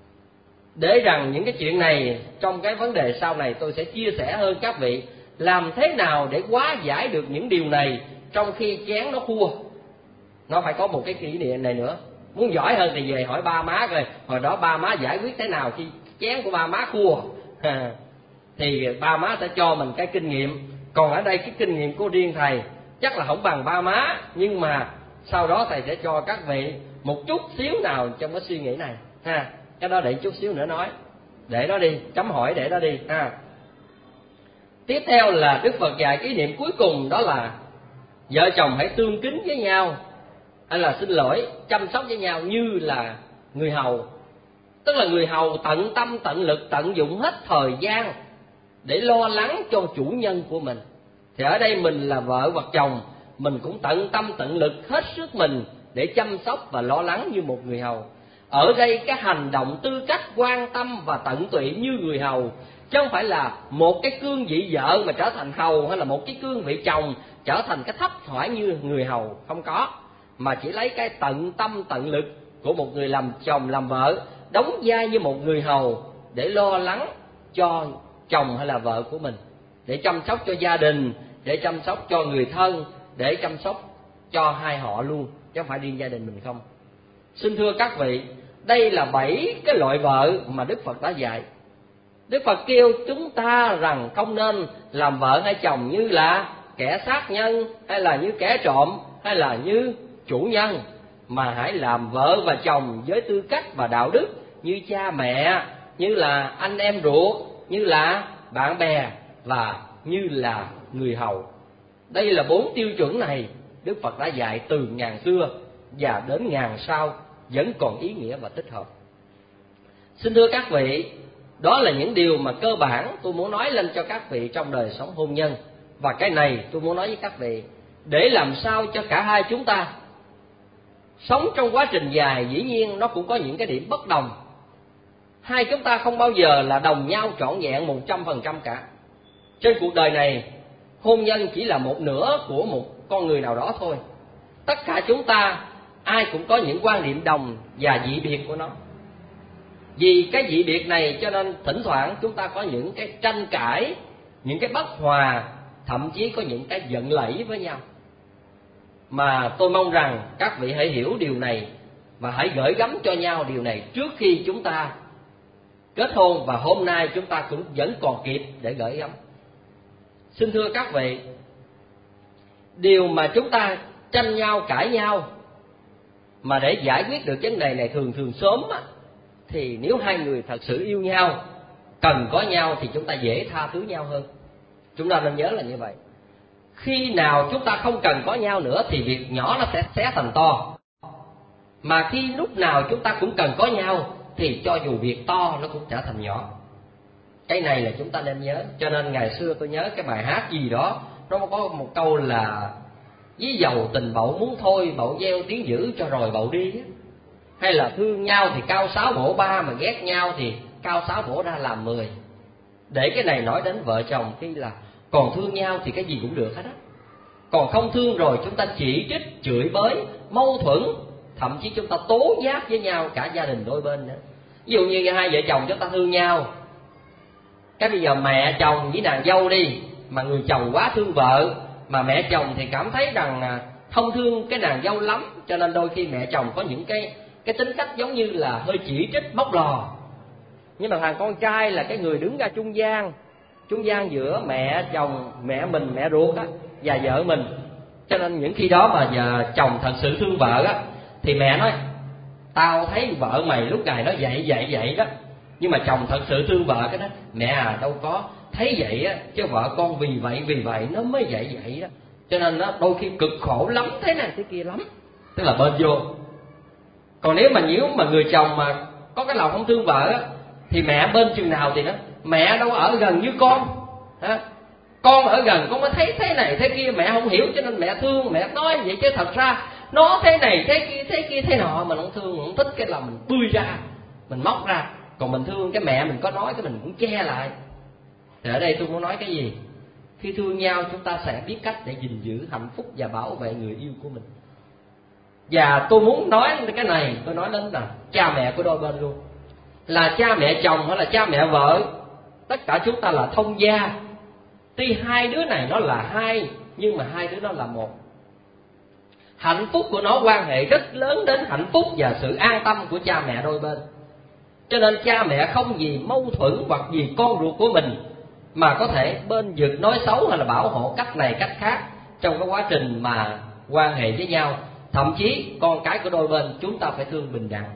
để rằng những cái chuyện này trong cái vấn đề sau này tôi sẽ chia sẻ hơn các vị, làm thế nào để hóa giải được những điều này trong khi chén nó khua. Nó phải có một cái kỷ niệm này nữa. Muốn giỏi hơn thì về hỏi ba má coi hồi đó ba má giải quyết thế nào khi chén của ba má khua. Thì ba má sẽ cho mình cái kinh nghiệm. Còn ở đây cái kinh nghiệm của riêng thầy chắc là không bằng ba má, nhưng mà sau đó thầy sẽ cho các vị một chút xíu nào trong cái suy nghĩ này ha. Cái đó để chút xíu nữa nói, để đó đi, chấm hỏi để đó đi ha. Tiếp theo là Đức Phật dạy kỷ niệm cuối cùng, đó là vợ chồng hãy tương kính với nhau, hay là xin lỗi, chăm sóc với nhau như là người hầu. Tức là người hầu tận tâm tận lực tận dụng hết thời gian để lo lắng cho chủ nhân của mình. Thì ở đây mình là vợ hoặc chồng, mình cũng tận tâm tận lực hết sức mình để chăm sóc và lo lắng như một người hầu. Ở đây cái hành động tư cách quan tâm và tận tụy như người hầu, chứ không phải là một cái cương vị vợ mà trở thành hầu, hay là một cái cương vị chồng trở thành cái thấp thoải như người hầu, không có. Mà chỉ lấy cái tận tâm tận lực của một người làm chồng làm vợ, đóng vai như một người hầu để lo lắng cho chồng hay là vợ của mình, để chăm sóc cho gia đình, để chăm sóc cho người thân, để chăm sóc cho hai họ luôn, chứ không phải riêng gia đình mình không. Xin thưa các vị, Đây là bảy cái loại vợ mà Đức Phật đã dạy. Đức Phật kêu chúng ta rằng không nên làm vợ hay chồng như là kẻ sát nhân, hay là như kẻ trộm, hay là như chủ nhân, mà hãy làm vợ và chồng với tư cách và đạo đức như cha mẹ, như là anh em ruột, như là bạn bè và như là người hầu. Đây là bốn tiêu chuẩn này Đức Phật đã dạy từ ngàn xưa và đến ngàn sau vẫn còn ý nghĩa và thích hợp. Xin thưa các vị, đó là những điều mà cơ bản tôi muốn nói lên cho các vị trong đời sống hôn nhân. Và cái này tôi muốn nói với các vị, để làm sao cho cả hai chúng ta sống trong quá trình dài, dĩ nhiên nó cũng có những cái điểm bất đồng. Hai chúng ta không bao giờ là đồng nhau trọn vẹn một trăm phần trăm cả. Trên cuộc đời này, hôn nhân chỉ là một nửa của một con người nào đó thôi. Tất cả chúng ta, ai cũng có những quan điểm đồng và dị biệt của nó. Vì cái dị biệt này cho nên thỉnh thoảng chúng ta có những cái tranh cãi, những cái bất hòa, thậm chí có những cái giận lẫy với nhau. Mà tôi mong rằng các vị hãy hiểu điều này và hãy gửi gắm cho nhau điều này trước khi chúng ta kết hôn, và hôm nay chúng ta cũng vẫn còn kịp để gửi gắm. Xin thưa các vị, điều mà chúng ta tranh nhau, cãi nhau mà để giải quyết được vấn đề này thường thường sớm á, thì nếu hai người thật sự yêu nhau, cần có nhau thì chúng ta dễ tha thứ nhau hơn. Chúng ta nên nhớ là như vậy. Khi nào chúng ta không cần có nhau nữa thì việc nhỏ nó sẽ xé thành to. Mà khi lúc nào chúng ta cũng cần có nhau thì cho dù việc to nó cũng trở thành nhỏ. Cái này là chúng ta nên nhớ. Cho nên ngày xưa tôi nhớ cái bài hát gì đó, nó có một câu là ví dầu tình bậu muốn thôi, bậu gieo tiếng dữ cho rồi bậu đi. Hay là thương nhau thì cao sáu bổ ba, mà ghét nhau thì cao sáu bổ ra làm mười. Để cái này nói đến vợ chồng, khi là còn thương nhau thì cái gì cũng được hết á. Còn không thương rồi chúng ta chỉ trích, chửi bới, mâu thuẫn, thậm chí chúng ta tố giác với nhau cả gia đình đôi bên nữa. Ví dụ như hai vợ chồng chúng ta thương nhau, cái bây giờ mẹ chồng với nàng dâu đi, mà người chồng quá thương vợ, mà mẹ chồng thì cảm thấy rằng không thương cái nàng dâu lắm, cho nên đôi khi mẹ chồng có những cái cái tính cách giống như là hơi chỉ trích, bóc lò. Nhưng mà thằng con trai là cái người đứng ra trung gian, trung gian giữa mẹ chồng, mẹ mình, mẹ ruột á, và vợ mình. Cho nên những khi đó mà giờ chồng thật sự thương vợ á, thì mẹ nói tao thấy vợ mày lúc ngày nó vậy vậy vậy đó. Nhưng mà chồng thật sự thương vợ cái đó, mẹ à đâu có, thấy vậy á, chứ vợ con vì vậy vì vậy nó mới vậy vậy đó. Cho nên nó đôi khi cực khổ lắm, thế này thế kia lắm, tức là bên vô. Còn nếu mà nếu mà người chồng mà có cái lòng không thương vợ á, thì mẹ bên chừng nào thì nó, mẹ đâu ở gần như con hả? Con ở gần con mới thấy thế này thế kia, mẹ không hiểu cho nên mẹ thương, mẹ nói vậy, chứ thật ra nó thế này thế kia thế kia thế nọ, mình không thương, mình không thích cái là mình bươi ra, mình móc ra. Còn mình thương cái mẹ mình có nói cái mình cũng che lại. Thì ở đây tôi muốn nói cái gì? Khi thương nhau chúng ta sẽ biết cách để gìn giữ hạnh phúc và bảo vệ người yêu của mình. Và tôi muốn nói cái này, tôi nói đến là cha mẹ của đôi bên luôn. Là cha mẹ chồng hay là cha mẹ vợ, tất cả chúng ta là thông gia. Tuy hai đứa này nó là hai, nhưng mà hai đứa nó là một. Hạnh phúc của nó quan hệ rất lớn đến hạnh phúc và sự an tâm của cha mẹ đôi bên. Cho nên cha mẹ không vì mâu thuẫn hoặc vì con ruột của mình mà có thể bên vực nói xấu hay là bảo hộ cách này cách khác trong cái quá trình mà quan hệ với nhau. Thậm chí con cái của đôi bên chúng ta phải thương bình đẳng.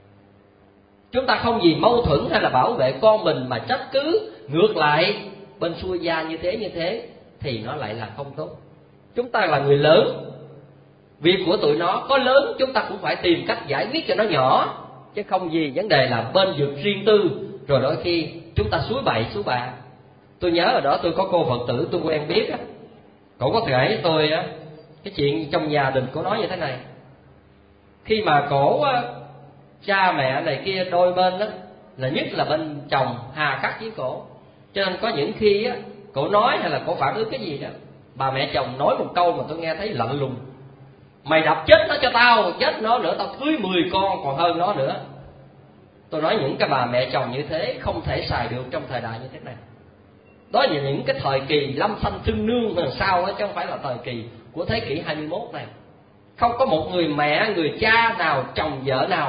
Chúng ta không vì mâu thuẫn hay là bảo vệ con mình mà trách cứ ngược lại bên xuôi gia như thế như thế thì nó lại là không tốt. Chúng ta là người lớn, việc của tụi nó có lớn chúng ta cũng phải tìm cách giải quyết cho nó nhỏ, chứ không gì vấn đề là bên vực riêng tư rồi đôi khi chúng ta suối bậy suối bạ. Tôi nhớ ở đó tôi có cô Phật tử tôi quen biết á, cổ có kể với tôi á cái chuyện trong gia đình. Cổ nói như thế này: khi mà cổ á, cha mẹ này kia đôi bên đó, là nhất là bên chồng hà khắc với cổ, cho nên có những khi á cổ nói hay là cổ phản ứng cái gì đó, bà mẹ chồng nói một câu mà tôi nghe thấy lạnh lùng: mày đập chết nó cho tao, chết nó nữa tao cưới mười con còn hơn nó nữa. Tôi nói những cái bà mẹ chồng như thế không thể xài được trong thời đại như thế này. Đó là những cái thời kỳ lâm sanh trưng nương làm sao đó, chứ không phải là thời kỳ của thế kỷ hai mươi mốt này. Không có một người mẹ, người cha nào, chồng vợ nào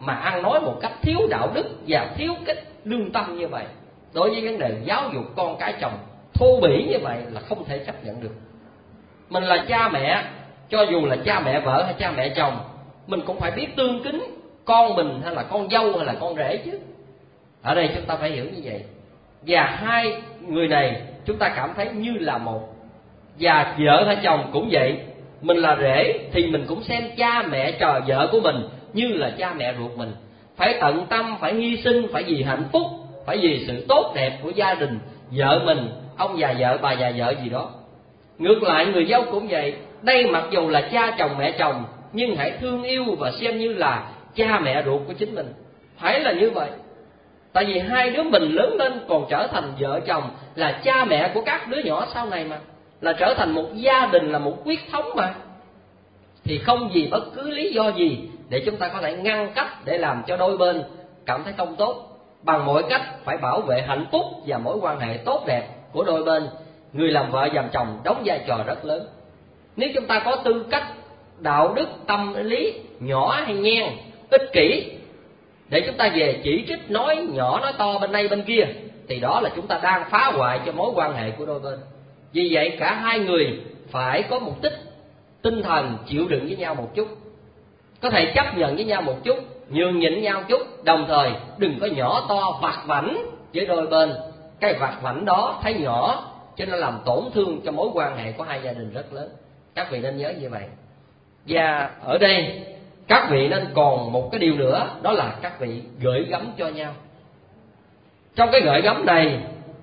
mà ăn nói một cách thiếu đạo đức và thiếu cái lương tâm như vậy, đối với vấn đề giáo dục con cái chồng thô bỉ như vậy là không thể chấp nhận được. Mình là cha mẹ, cho dù là cha mẹ vợ hay cha mẹ chồng, mình cũng phải biết tương kính con mình hay là con dâu hay là con rể chứ. Ở đây chúng ta phải hiểu như vậy. Và hai người này chúng ta cảm thấy như là một. Và vợ hay chồng cũng vậy. Mình là rể thì mình cũng xem cha mẹ trò vợ của mình như là cha mẹ ruột mình. Phải tận tâm, phải hy sinh, phải vì hạnh phúc, phải vì sự tốt đẹp của gia đình vợ mình, ông già vợ, bà già vợ gì đó. Ngược lại người dâu cũng vậy. Đây mặc dù là cha chồng mẹ chồng, nhưng hãy thương yêu và xem như là cha mẹ ruột của chính mình. Phải là như vậy. Tại vì hai đứa mình lớn lên còn trở thành vợ chồng, là cha mẹ của các đứa nhỏ sau này mà, là trở thành một gia đình, là một huyết thống mà. Thì không vì bất cứ lý do gì để chúng ta có thể ngăn cách để làm cho đôi bên cảm thấy không tốt. Bằng mọi cách phải bảo vệ hạnh phúc và mối quan hệ tốt đẹp của đôi bên. Người làm vợ làm chồng đóng vai trò rất lớn. Nếu chúng ta có tư cách đạo đức, tâm lý nhỏ hay nhen, ích kỷ để chúng ta về chỉ trích, nói nhỏ nói to bên đây bên kia, thì đó là chúng ta đang phá hoại cho mối quan hệ của đôi bên. Vì vậy cả hai người phải có một tích tinh thần chịu đựng với nhau một chút, có thể chấp nhận với nhau một chút, nhường nhịn nhau chút, đồng thời đừng có nhỏ to vặt vãnh với đôi bên. Cái vặt vãnh đó thấy nhỏ cho nên làm tổn thương cho mối quan hệ của hai gia đình rất lớn. Các vị nên nhớ như vậy. Và ở đây các vị nên còn một cái điều nữa, đó là các vị gửi gắm cho nhau. Trong cái gửi gắm này,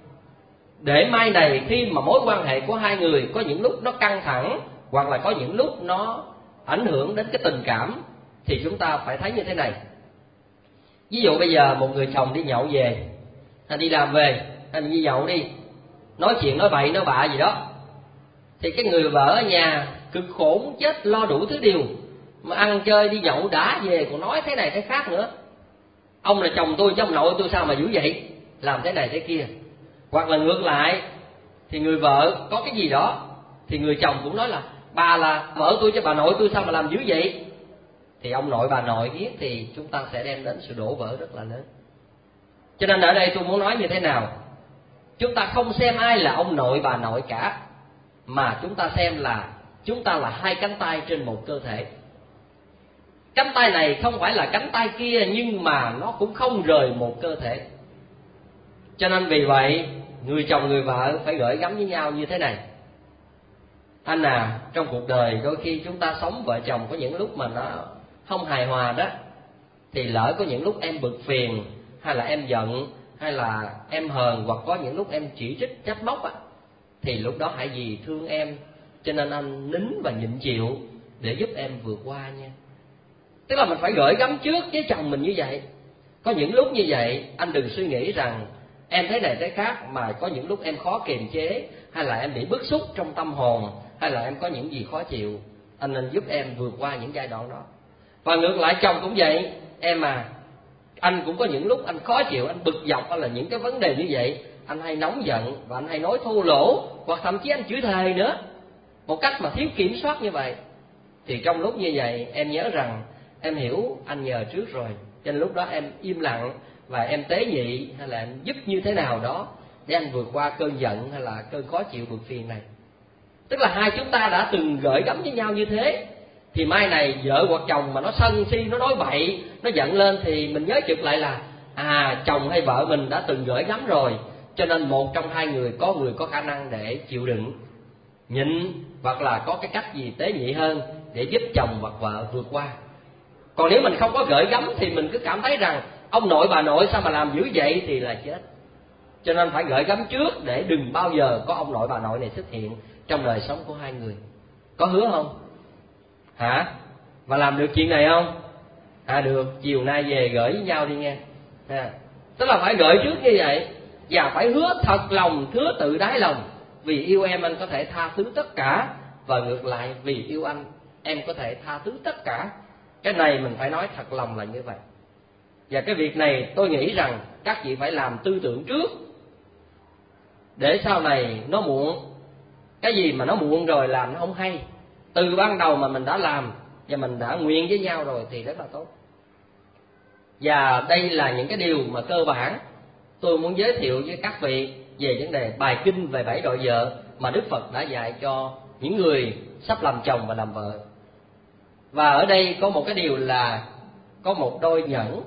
để mai này khi mà mối quan hệ của hai người có những lúc nó căng thẳng, hoặc là có những lúc nó ảnh hưởng đến cái tình cảm, thì chúng ta phải thấy như thế này. Ví dụ bây giờ một người chồng đi nhậu về, hay đi làm về, hay đi nhậu đi, nói chuyện nói bậy nói bạ gì đó, thì cái người vợ ở nhà cực khổ muốn chết, lo đủ thứ điều, mà ăn chơi đi nhậu đã về còn nói thế này thế khác nữa. Ông là chồng tôi chứ ông nội tôi sao mà dữ vậy, làm thế này thế kia. Hoặc là ngược lại, thì người vợ có cái gì đó thì người chồng cũng nói là bà là vợ tôi chứ bà nội tôi sao mà làm dữ vậy. Thì ông nội bà nội biết thì chúng ta sẽ đem đến sự đổ vỡ rất là lớn. Cho nên ở đây tôi muốn nói như thế nào, chúng ta không xem ai là ông nội bà nội cả, mà chúng ta xem là chúng ta là hai cánh tay trên một cơ thể. Cánh tay này không phải là cánh tay kia, nhưng mà nó cũng không rời một cơ thể. Cho nên vì vậy người chồng người vợ phải gửi gắm với nhau như thế này. Anh à, trong cuộc đời đôi khi chúng ta sống vợ chồng có những lúc mà nó không hài hòa đó, thì lỡ có những lúc em bực phiền, hay là em giận, hay là em hờn, hoặc có những lúc em chỉ trích trách móc á, thì lúc đó hãy vì thương em cho nên anh nín và nhịn chịu để giúp em vượt qua nha. Tức là mình phải gửi gắm trước với chồng mình như vậy. Có những lúc như vậy anh đừng suy nghĩ rằng em thế này thế khác, mà có những lúc em khó kiềm chế, hay là em bị bức xúc trong tâm hồn, hay là em có những gì khó chịu, anh nên giúp em vượt qua những giai đoạn đó. Và ngược lại chồng cũng vậy, em à, anh cũng có những lúc anh khó chịu, anh bực dọc, hay là những cái vấn đề như vậy, anh hay nóng giận và anh hay nói thô lỗ, hoặc thậm chí anh chửi thề nữa, một cách mà thiếu kiểm soát như vậy. Thì trong lúc như vậy em nhớ rằng em hiểu anh nhờ trước rồi, cho nên lúc đó em im lặng và em tế nhị, hay là em giúp như thế nào đó để anh vượt qua cơn giận hay là cơn khó chịu bực phiền này. Tức là hai chúng ta đã từng gửi gắm với nhau như thế, thì mai này vợ hoặc chồng mà nó sân si, nó nói bậy, nó giận lên, thì mình nhớ trực lại là à, chồng hay vợ mình đã từng gửi gắm rồi, cho nên một trong hai người có người có khả năng để chịu đựng, nhịn, hoặc là có cái cách gì tế nhị hơn để giúp chồng hoặc vợ vượt qua. Còn nếu mình không có gửi gắm thì mình cứ cảm thấy rằng ông nội bà nội sao mà làm dữ vậy thì là chết. Cho nên phải gửi gắm trước để đừng bao giờ có ông nội bà nội này xuất hiện trong đời sống của hai người. Có hứa không? Hả? Và làm được chuyện này không? À được, chiều nay về gửi với nhau đi nghe. À, tức là phải gửi trước như vậy, và phải hứa thật lòng, hứa tự đáy lòng. Vì yêu em anh có thể tha thứ tất cả, và ngược lại vì yêu anh em có thể tha thứ tất cả. Cái này mình phải nói thật lòng là như vậy. Và cái việc này tôi nghĩ rằng các vị phải làm tư tưởng trước, để sau này nó muộn. Cái gì mà nó muộn rồi làm nó không hay. Từ ban đầu mà mình đã làm và mình đã nguyện với nhau rồi thì rất là tốt. Và đây là những cái điều mà cơ bản tôi muốn giới thiệu với các vị về vấn đề bài kinh về bảy đội vợ mà Đức Phật đã dạy cho những người sắp làm chồng và làm vợ. Và ở đây có một cái điều là có một đôi nhẫn.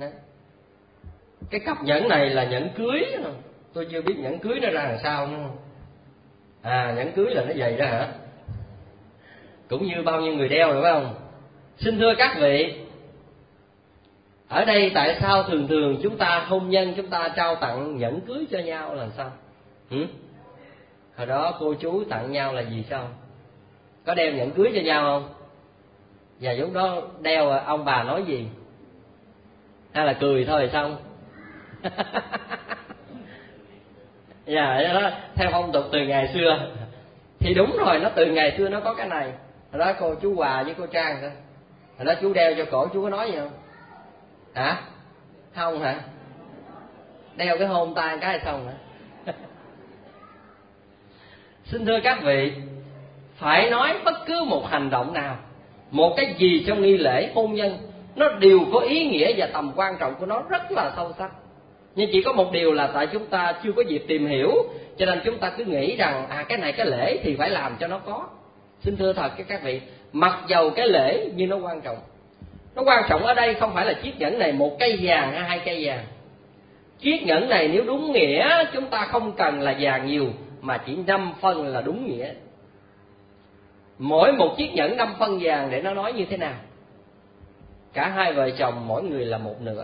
Cái cặp nhẫn này là nhẫn cưới. Tôi chưa biết nhẫn cưới nó ra làm sao nữa. À, nhẫn cưới là nó vậy đó hả? Cũng như bao nhiêu người đeo rồi phải không? Xin thưa các vị, ở đây tại sao thường thường chúng ta hôn nhân chúng ta trao tặng nhẫn cưới cho nhau là sao? Hử? Hồi đó cô chú tặng nhau là gì sao? Có đeo nhẫn cưới cho nhau không? Và lúc đó đeo ông bà nói gì? Hay là cười thôi xong? Dạ, đó, theo phong tục từ ngày xưa. Thì đúng rồi, nó từ ngày xưa nó có cái này. Hồi đó cô chú Hòa với cô Trang thôi. Hồi đó chú đeo cho cổ chú có nói gì không? Hả? Không hả? Đeo cái hôn tay cái hay xong hả? Xin thưa các vị, phải nói bất cứ một hành động nào, một cái gì trong nghi lễ hôn nhân, nó đều có ý nghĩa và tầm quan trọng của nó rất là sâu sắc. Nhưng chỉ có một điều là tại chúng ta chưa có dịp tìm hiểu, cho nên chúng ta cứ nghĩ rằng à cái này cái lễ thì phải làm cho nó có. Xin thưa thật với các vị, mặc dầu cái lễ nhưng nó quan trọng. Nó quan trọng ở đây không phải là chiếc nhẫn này một cây vàng hay hai cây vàng. Chiếc nhẫn này nếu đúng nghĩa chúng ta không cần là vàng nhiều, mà chỉ năm phân là đúng nghĩa. Mỗi một chiếc nhẫn năm phân vàng để nó nói như thế nào? Cả hai vợ chồng mỗi người là một nửa.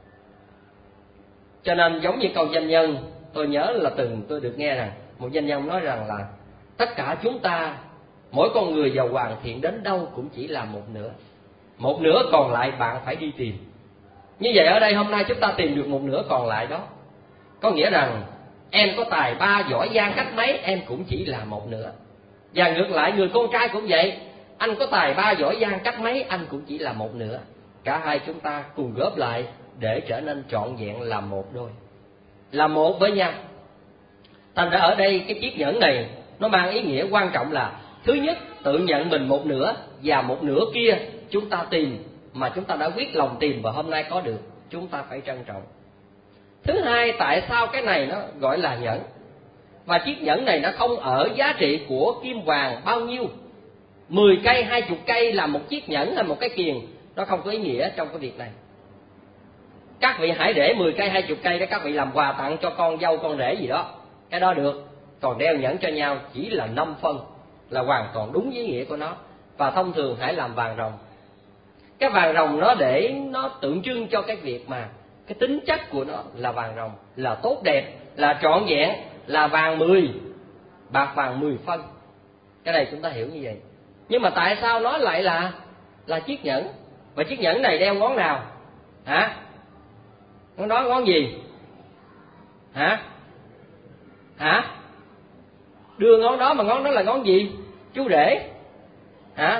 Cho nên giống như câu danh nhân, tôi nhớ là từng tôi được nghe rằng một danh nhân nói rằng là tất cả chúng ta, mỗi con người giàu hoàn thiện đến đâu cũng chỉ là một nửa. Một nửa còn lại bạn phải đi tìm. Như vậy ở đây hôm nay chúng ta tìm được một nửa còn lại đó. Có nghĩa rằng em có tài ba giỏi giang cách mấy, em cũng chỉ là một nửa. Và ngược lại người con trai cũng vậy, anh có tài ba giỏi giang cách mấy, anh cũng chỉ là một nửa. Cả hai chúng ta cùng góp lại để trở nên trọn vẹn là một đôi, là một với nhau. Thành ra ở đây cái chiếc nhẫn này nó mang ý nghĩa quan trọng là thứ nhất, tự nhận mình một nửa, và một nửa kia chúng ta tìm, mà chúng ta đã quyết lòng tìm và hôm nay có được, chúng ta phải trân trọng. Thứ hai, tại sao cái này nó gọi là nhẫn? Và chiếc nhẫn này nó không ở giá trị của kim vàng bao nhiêu, mười cây, hai chục cây là một chiếc nhẫn hay một cái kiềng, nó không có ý nghĩa trong cái việc này. Các vị hãy để mười cây, hai chục cây để các vị làm quà tặng cho con dâu, con rể gì đó, cái đó được. Còn đeo nhẫn cho nhau chỉ là năm phân, là hoàn toàn đúng ý nghĩa của nó. Và thông thường hãy làm vàng rồng. Cái vàng rồng nó để nó tượng trưng cho cái việc mà cái tính chất của nó là vàng rồng, là tốt đẹp, là trọn vẹn, là vàng mười, bạc vàng mười phân. Cái này chúng ta hiểu như vậy. Nhưng mà tại sao nó lại là là chiếc nhẫn? Và chiếc nhẫn này đeo ngón nào? Hả? Ngón đó ngón gì? Hả? Hả? Đưa ngón đó mà ngón đó là ngón gì? Chú rể. Hả?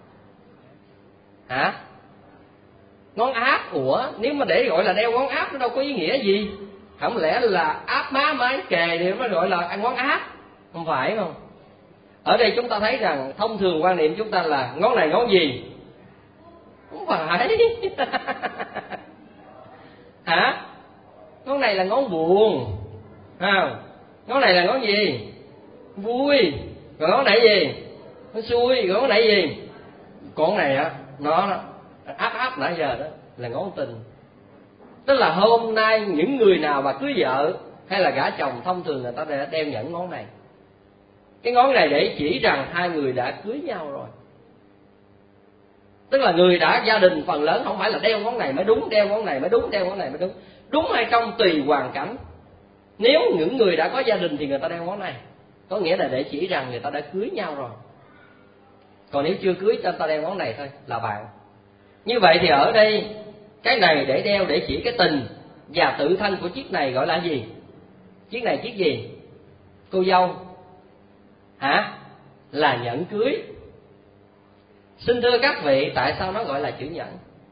Hả? Ngón áp. Ủa, nếu mà để gọi là đeo ngón áp nó đâu có ý nghĩa gì. Không lẽ là áp má mái kề thì nó gọi là ngón áp? Không phải không? Ở đây chúng ta thấy rằng thông thường quan niệm chúng ta là ngón này ngón gì? Không phải. Hả? Ngón này là ngón buồn. Không? Ngón này là ngón gì? Vui. Còn ngón này gì? Nó xui. Còn ngón này gì? Con này á, nó áp áp nãy giờ đó là ngón tình. Tức là hôm nay những người nào mà cưới vợ hay là gả chồng, thông thường người ta đã đeo nhẫn ngón này. Cái ngón này để chỉ rằng hai người đã cưới nhau rồi. Tức là người đã gia đình phần lớn không phải là đeo ngón này mới đúng, đeo ngón này mới đúng, đeo ngón này mới đúng. Đúng hay không tùy hoàn cảnh. Nếu những người đã có gia đình thì người ta đeo ngón này, có nghĩa là để chỉ rằng người ta đã cưới nhau rồi. Còn nếu chưa cưới cho người ta đeo ngón này thôi là bạn. Như vậy thì ở đây cái này để đeo để chỉ cái tình, và tự thân của chiếc này gọi là gì? Chiếc này chiếc gì? Cô dâu. Hả? Là nhẫn cưới. Xin thưa các vị, tại sao nó gọi là chữ nhẫn?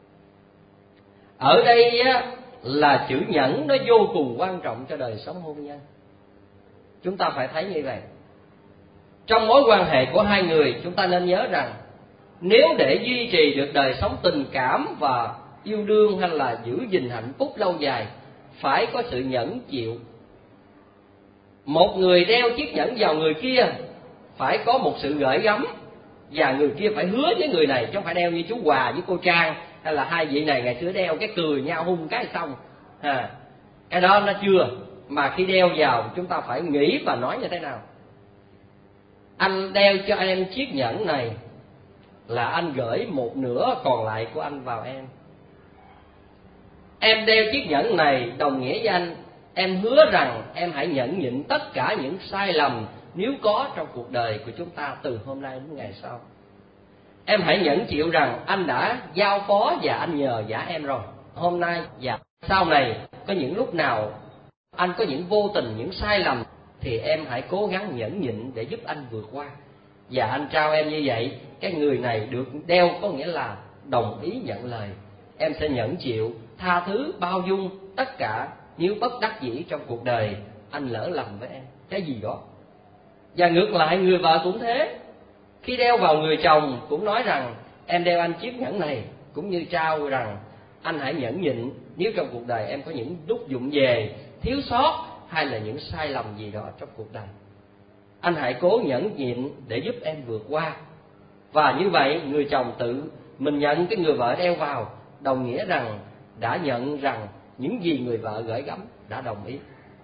Ở đây á, là chữ nhẫn nó vô cùng quan trọng cho đời sống hôn nhân. Chúng ta phải thấy như vậy. Trong mối quan hệ của hai người, chúng ta nên nhớ rằng nếu để duy trì được đời sống tình cảm và yêu đương hay là giữ gìn hạnh phúc lâu dài phải có sự nhẫn chịu. Một người đeo chiếc nhẫn vào người kia phải có một sự gởi gắm, và người kia phải hứa với người này, chứ không phải đeo như chú Hòa với cô Trang, hay là hai vị này ngày xưa đeo cái cười nhau hung cái xong. À, cái đó nó chưa. Mà khi đeo vào chúng ta phải nghĩ và nói như thế nào. Anh đeo cho em chiếc nhẫn này là anh gửi một nửa còn lại của anh vào em. Em đeo chiếc nhẫn này đồng nghĩa với anh, em hứa rằng em hãy nhẫn nhịn tất cả những sai lầm nếu có trong cuộc đời của chúng ta từ hôm nay đến ngày sau. Em hãy nhẫn chịu rằng anh đã giao phó và anh nhờ vả em rồi. Hôm nay và sau này có những lúc nào anh có những vô tình, những sai lầm, thì em hãy cố gắng nhẫn nhịn để giúp anh vượt qua. Và anh trao em như vậy, cái người này được đeo có nghĩa là đồng ý nhận lời. Em sẽ nhẫn chịu, tha thứ, bao dung tất cả nếu bất đắc dĩ trong cuộc đời anh lỡ lầm với em cái gì đó. Và ngược lại người vợ cũng thế, khi đeo vào người chồng cũng nói rằng em đeo anh chiếc nhẫn này, cũng như trao rằng anh hãy nhẫn nhịn nếu trong cuộc đời em có những lúc vụng về, thiếu sót hay là những sai lầm gì đó trong cuộc đời, anh hãy cố nhẫn nhịn để giúp em vượt qua. Và như vậy người chồng tự mình nhận cái người vợ đeo vào, đồng nghĩa rằng đã nhận rằng những gì người vợ gửi gắm đã đồng ý.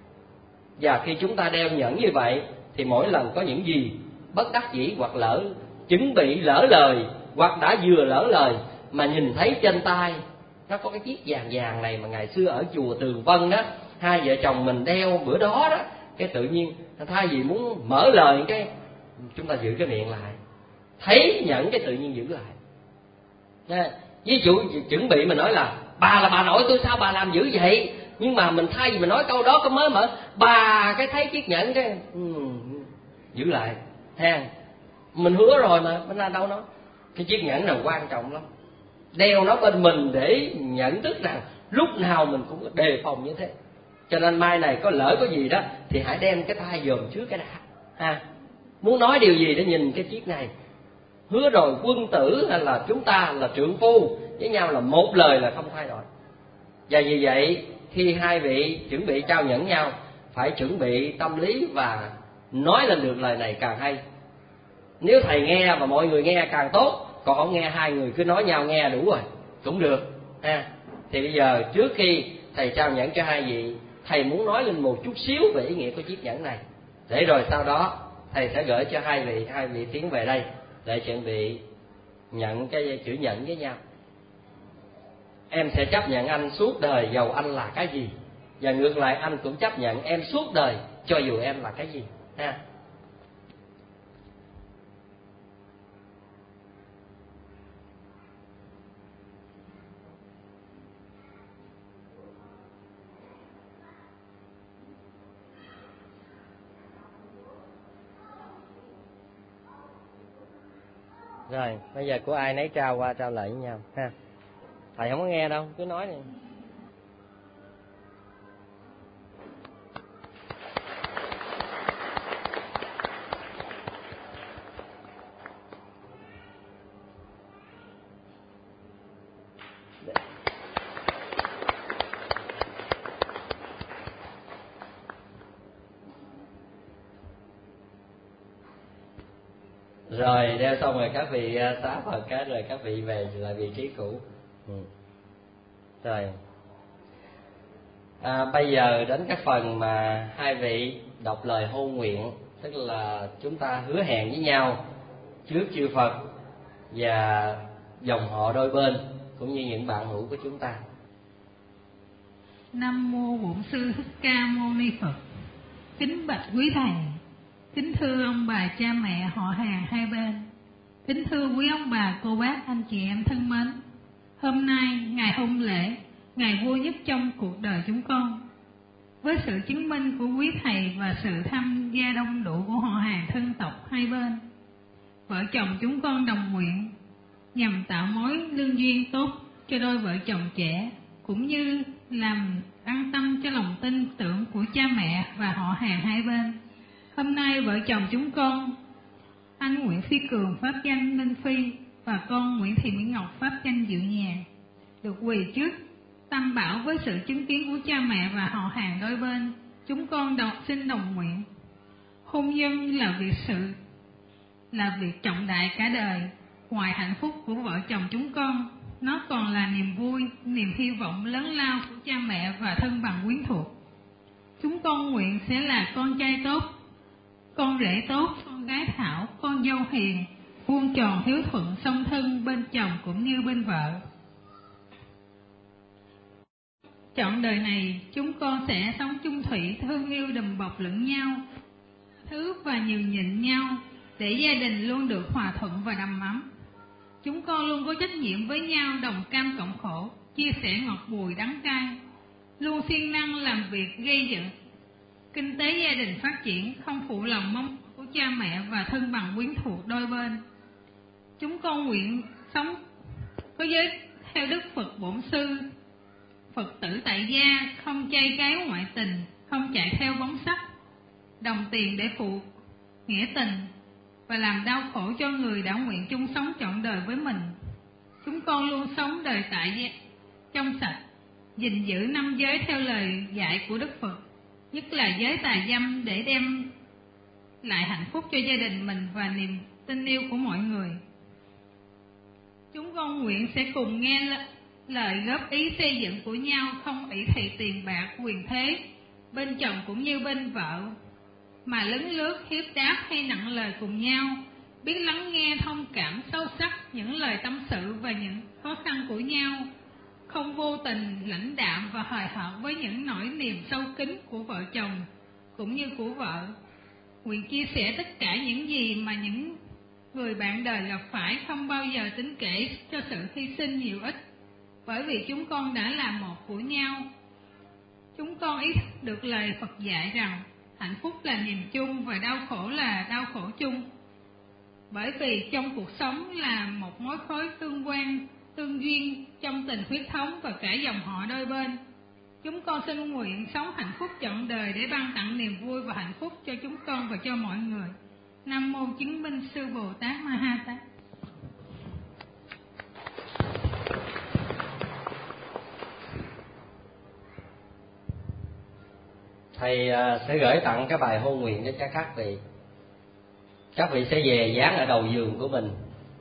Và khi chúng ta đeo nhẫn như vậy thì mỗi lần có những gì bất đắc dĩ hoặc lỡ chuẩn bị lỡ lời, hoặc đã vừa lỡ lời mà nhìn thấy trên tay nó có cái chiếc vàng vàng này mà ngày xưa ở chùa Tường Vân đó, hai vợ chồng mình đeo bữa đó đó, cái tự nhiên thay vì muốn mở lời cái chúng ta giữ cái miệng lại, thấy nhẫn cái tự nhiên giữ lại. Ví dụ chuẩn bị mình nói là bà là bà nội tôi, sao bà làm dữ vậy, nhưng mà mình thay vì mình nói câu đó có mới mở bà cái thấy chiếc nhẫn cái ừ, giữ lại ha, mình hứa rồi mà mình ra đâu nó. Cái chiếc nhẫn nào quan trọng lắm, đeo nó bên mình để nhận thức rằng lúc nào mình cũng có đề phòng như thế. Cho nên mai này có lỡ có gì đó thì hãy đem cái tay dòm trước cái đã ha. Muốn nói điều gì để nhìn cái chiếc này, hứa rồi quân tử hay là chúng ta là trượng phu với nhau là một lời là không thay đổi. Và vì vậy khi hai vị chuẩn bị trao nhẫn nhau phải chuẩn bị tâm lý và nói lên được lời này càng hay. Nếu thầy nghe và mọi người nghe càng tốt, còn không nghe hai người cứ nói nhau nghe đủ rồi cũng được ha. Thì bây giờ trước khi thầy trao nhẫn cho hai vị, thầy muốn nói lên một chút xíu về ý nghĩa của chiếc nhẫn này, để rồi sau đó thầy sẽ gửi cho hai vị, hai vị tiến về đây để chuẩn bị nhận cái chữ nhẫn với nhau. Em sẽ chấp nhận anh suốt đời dầu anh là cái gì, và ngược lại anh cũng chấp nhận em suốt đời cho dù em là cái gì ha. Rồi, bây giờ của ai nấy trao qua trao lại với nhau ha. Thầy không có nghe đâu, cứ nói đi. Rồi đeo xong rồi các vị xá Phật cái rồi các vị về lại vị trí cũ. Ừ. Rồi à, bây giờ đến cái phần mà hai vị đọc lời hôn nguyện, tức là chúng ta hứa hẹn với nhau trước chư Phật và dòng họ đôi bên cũng như những bạn hữu của chúng ta. Nam mô Bổn Sư Thích Ca Mâu Ni Phật. Kính bạch quý thầy, kính thưa ông bà cha mẹ họ hàng hai bên, kính thưa quý ông bà cô bác anh chị em thân mến. Hôm nay ngày hôn lễ, ngày vui nhất trong cuộc đời chúng con, với sự chứng minh của quý thầy và sự tham gia đông đủ của họ hàng thân tộc hai bên, vợ chồng chúng con đồng nguyện nhằm tạo mối lương duyên tốt cho đôi vợ chồng trẻ, cũng như làm an tâm cho lòng tin tưởng của cha mẹ và họ hàng hai bên. Hôm nay vợ chồng chúng con, anh Nguyễn Phi Cường pháp danh Ninh Phi và con Nguyễn Thị Mỹ Ngọc pháp danh Diệu Nhàn, được quỳ trước Tam Bảo với sự chứng kiến của cha mẹ và họ hàng đôi bên. Chúng con đọc xin đồng nguyện. Hôn nhân là việc sự là việc trọng đại cả đời. Ngoài hạnh phúc của vợ chồng chúng con, nó còn là niềm vui, niềm hy vọng lớn lao của cha mẹ và thân bằng quyến thuộc. Chúng con nguyện sẽ là con trai tốt, con rể tốt, con gái thảo, con dâu hiền, vuông tròn hiếu thuận song thân bên chồng cũng như bên vợ. Trọn đời này chúng con sẽ sống chung thủy, thương yêu đùm bọc lẫn nhau, thứ và nhường nhịn nhau để gia đình luôn được hòa thuận và đầm ấm. Chúng con luôn có trách nhiệm với nhau, đồng cam cộng khổ, chia sẻ ngọt bùi đắng cay, luôn siêng năng làm việc gây dựng kinh tế gia đình phát triển, không phụ lòng mong của cha mẹ và thân bằng quyến thuộc đôi bên. Chúng con nguyện sống có giới theo Đức Phật Bổn Sư, Phật tử tại gia, không chay cấy ngoại tình, không chạy theo bóng sắc, đồng tiền để phụ nghĩa tình và làm đau khổ cho người đã nguyện chung sống trọn đời với mình. Chúng con luôn sống đời tại gia trong sạch, gìn giữ năm giới theo lời dạy của Đức Phật, nhất là giới tà dâm, để đem lại hạnh phúc cho gia đình mình và niềm tin yêu của mọi người. Chúng con nguyện sẽ cùng nghe lời góp ý xây dựng của nhau, không ỷ thị tiền bạc quyền thế bên chồng cũng như bên vợ, mà lấn lướt hiếp đáp hay nặng lời cùng nhau, biết lắng nghe thông cảm sâu sắc những lời tâm sự và những khó khăn của nhau, không vô tình lãnh đạm và hời hợt với những nỗi niềm sâu kín của vợ chồng cũng như của vợ. Nguyện chia sẻ tất cả những gì mà những người bạn đời gặp phải, không bao giờ tính kể cho sự hy sinh nhiều ít, bởi vì chúng con đã là một của nhau. Chúng con ý thức được lời Phật dạy rằng hạnh phúc là niềm chung và đau khổ là đau khổ chung, bởi vì trong cuộc sống là một mối khối tương quan, tương duyên trong tình huyết thống và cả dòng họ đôi bên. Chúng con xin nguyện sống hạnh phúc trọn đời để ban tặng niềm vui và hạnh phúc cho chúng con và cho mọi người. Nam mô Chứng Minh Sư Bồ Tát Ma Ha Tát. Thầy sẽ gửi tặng cái bài hôn nguyện cho các vị. Các vị sẽ về dán ở đầu giường của mình.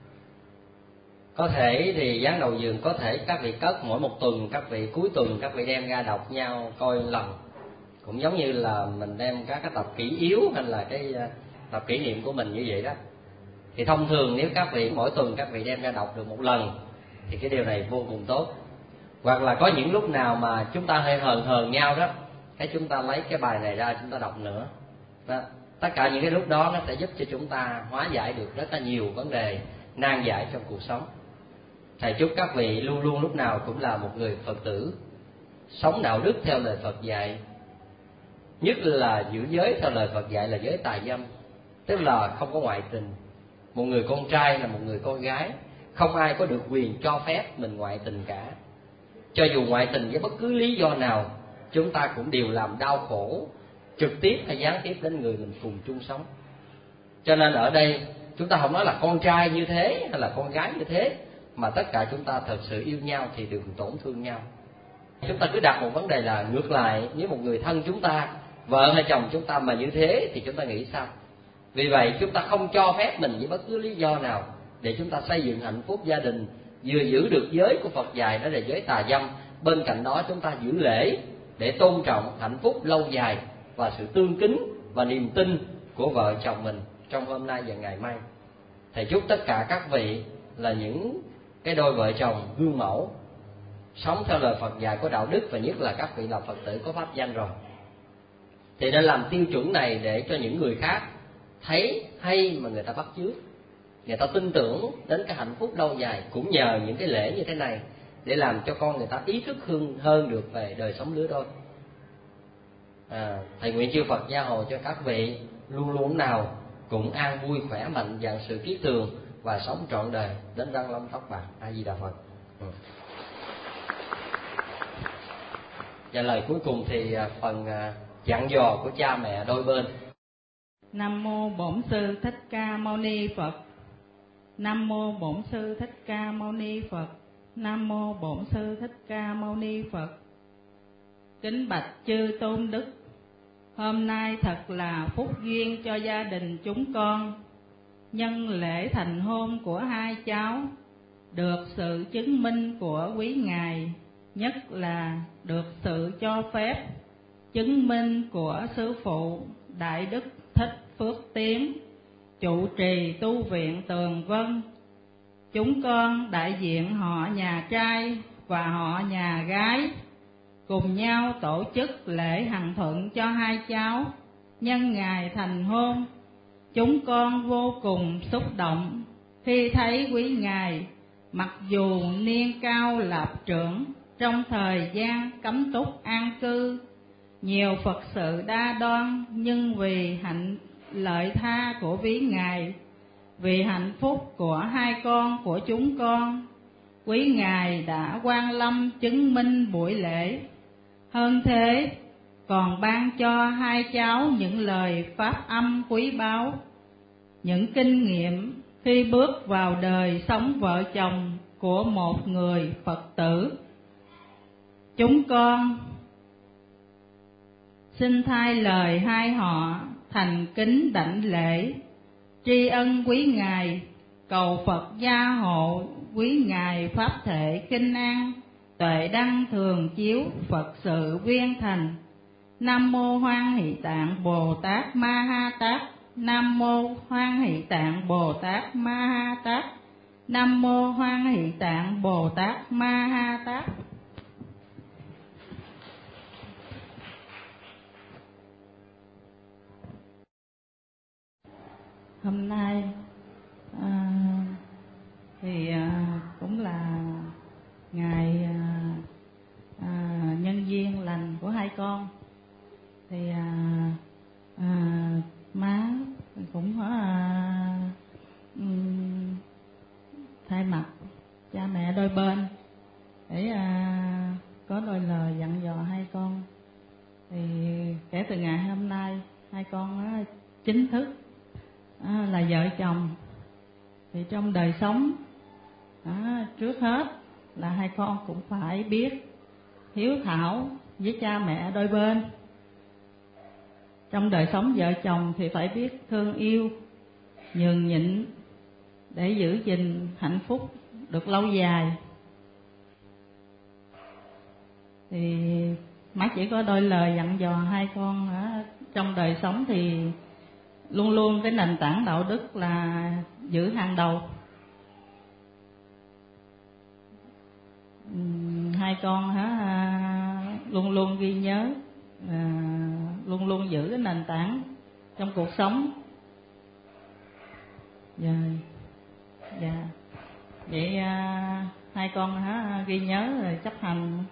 Có thể thì dán đầu giường, có thể các vị cất mỗi một tuần, các vị cuối tuần các vị đem ra đọc nhau coi lần. Cũng giống như là mình đem các cái tập kỷ yếu hay là cái tập kỷ niệm của mình như vậy đó. Thì thông thường nếu các vị mỗi tuần các vị đem ra đọc được một lần thì cái điều này vô cùng tốt. Hoặc là có những lúc nào mà chúng ta hơi hờn hờn nhau đó, cái chúng ta lấy cái bài này ra chúng ta đọc nữa đó. Tất cả những cái lúc đó nó sẽ giúp cho chúng ta hóa giải được rất là nhiều vấn đề nan giải trong cuộc sống. Thầy chúc các vị luôn luôn lúc nào cũng là một người Phật tử sống đạo đức theo lời Phật dạy, nhất là giữ giới theo lời Phật dạy là giới tà dâm, tức là không có ngoại tình. Một người con trai là một người con gái, không ai có được quyền cho phép mình ngoại tình cả. Cho dù ngoại tình với bất cứ lý do nào, chúng ta cũng đều làm đau khổ trực tiếp hay gián tiếp đến người mình cùng chung sống. Cho nên ở đây chúng ta không nói là con trai như thế hay là con gái như thế, mà tất cả chúng ta thật sự yêu nhau thì đừng tổn thương nhau. Chúng ta cứ đặt một vấn đề là ngược lại, nếu một người thân chúng ta, vợ hay chồng chúng ta mà như thế thì chúng ta nghĩ sao? Vì vậy chúng ta không cho phép mình với bất cứ lý do nào để chúng ta xây dựng hạnh phúc gia đình, vừa giữ được giới của Phật dạy đó là giới tà dâm, bên cạnh đó chúng ta giữ lễ để tôn trọng hạnh phúc lâu dài và sự tương kính và niềm tin của vợ chồng mình trong hôm nay và ngày mai. Thầy chúc tất cả các vị là những cái đôi vợ chồng gương mẫu, sống theo lời Phật dạy có đạo đức, và nhất là các vị là Phật tử có pháp danh rồi thì nên làm tiêu chuẩn này để cho những người khác thấy hay mà người ta bắt chước, người ta tin tưởng đến cái hạnh phúc lâu dài, cũng nhờ những cái lễ như thế này để làm cho con người ta ý thức hơn, hơn được về đời sống lứa đôi. À, thầy nguyện chư Phật gia hộ cho các vị luôn luôn nào cũng an vui khỏe mạnh, dạng sự kiết tường và sống trọn đời đến răng long tóc bạc. A Di Đà Phật. Ừ. Và lời cuối cùng thì phần dặn dò của cha mẹ đôi bên. Nam mô Bổn Sư Thích Ca Mâu Ni Phật. Nam mô Bổn Sư Thích Ca Mâu Ni Phật. Nam mô Bổn Sư Thích Ca Mâu Ni Phật. Kính bạch chư tôn đức, hôm nay thật là phúc duyên cho gia đình chúng con. Nhân lễ thành hôn của hai cháu, được sự chứng minh của quý ngài, nhất là được sự cho phép chứng minh của sư phụ Đại Đức Thích Phước Tiến, trụ trì tu viện Tường Vân. Chúng con đại diện họ nhà trai và họ nhà gái cùng nhau tổ chức lễ hằng thuận cho hai cháu nhân ngày thành hôn. Chúng con vô cùng xúc động khi thấy quý ngài mặc dù niên cao lập trưởng trong thời gian cấm túc an cư, nhiều Phật sự đa đoan, nhưng vì hạnh lợi tha của quý ngài, vì hạnh phúc của hai con của chúng con, quý ngài đã quan lâm chứng minh buổi lễ. Hơn thế, còn ban cho hai cháu những lời pháp âm quý báu, những kinh nghiệm khi bước vào đời sống vợ chồng của một người Phật tử. Chúng con xin thay lời hai họ thành kính đảnh lễ, tri ân quý ngài, cầu Phật gia hộ quý ngài pháp thể kinh an, tuệ đăng thường chiếu, Phật sự viên thành. Nam mô Hoan Hỷ Tạng Bồ Tát Ma Ha Tát. Nam mô Hoan Hỷ Tạng Bồ Tát Ma Ha Tát. Nam mô Hoan Hỷ Tạng Bồ Tát Ma Ha Tát. Hôm nay à, thì à, cũng là ngày à, à, nhân duyên lành của hai con, thì à, à, má cũng à, um, thay mặt cha mẹ đôi bên để à, có đôi lời dặn dò hai con. Thì kể từ ngày hôm nay hai con á, chính thức à, là vợ chồng. Thì trong đời sống à, trước hết là hai con cũng phải biết hiếu thảo với cha mẹ đôi bên. Trong đời sống vợ chồng thì phải biết thương yêu, nhường nhịn để giữ gìn hạnh phúc được lâu dài. Thì má chỉ có đôi lời dặn dò hai con ở trong đời sống thì luôn luôn cái nền tảng đạo đức là giữ hàng đầu. Uhm, hai con hả, luôn luôn ghi nhớ, à, luôn luôn giữ cái nền tảng trong cuộc sống. Dạ, dạ. Vậy à, hai con hả ghi nhớ rồi chấp hành.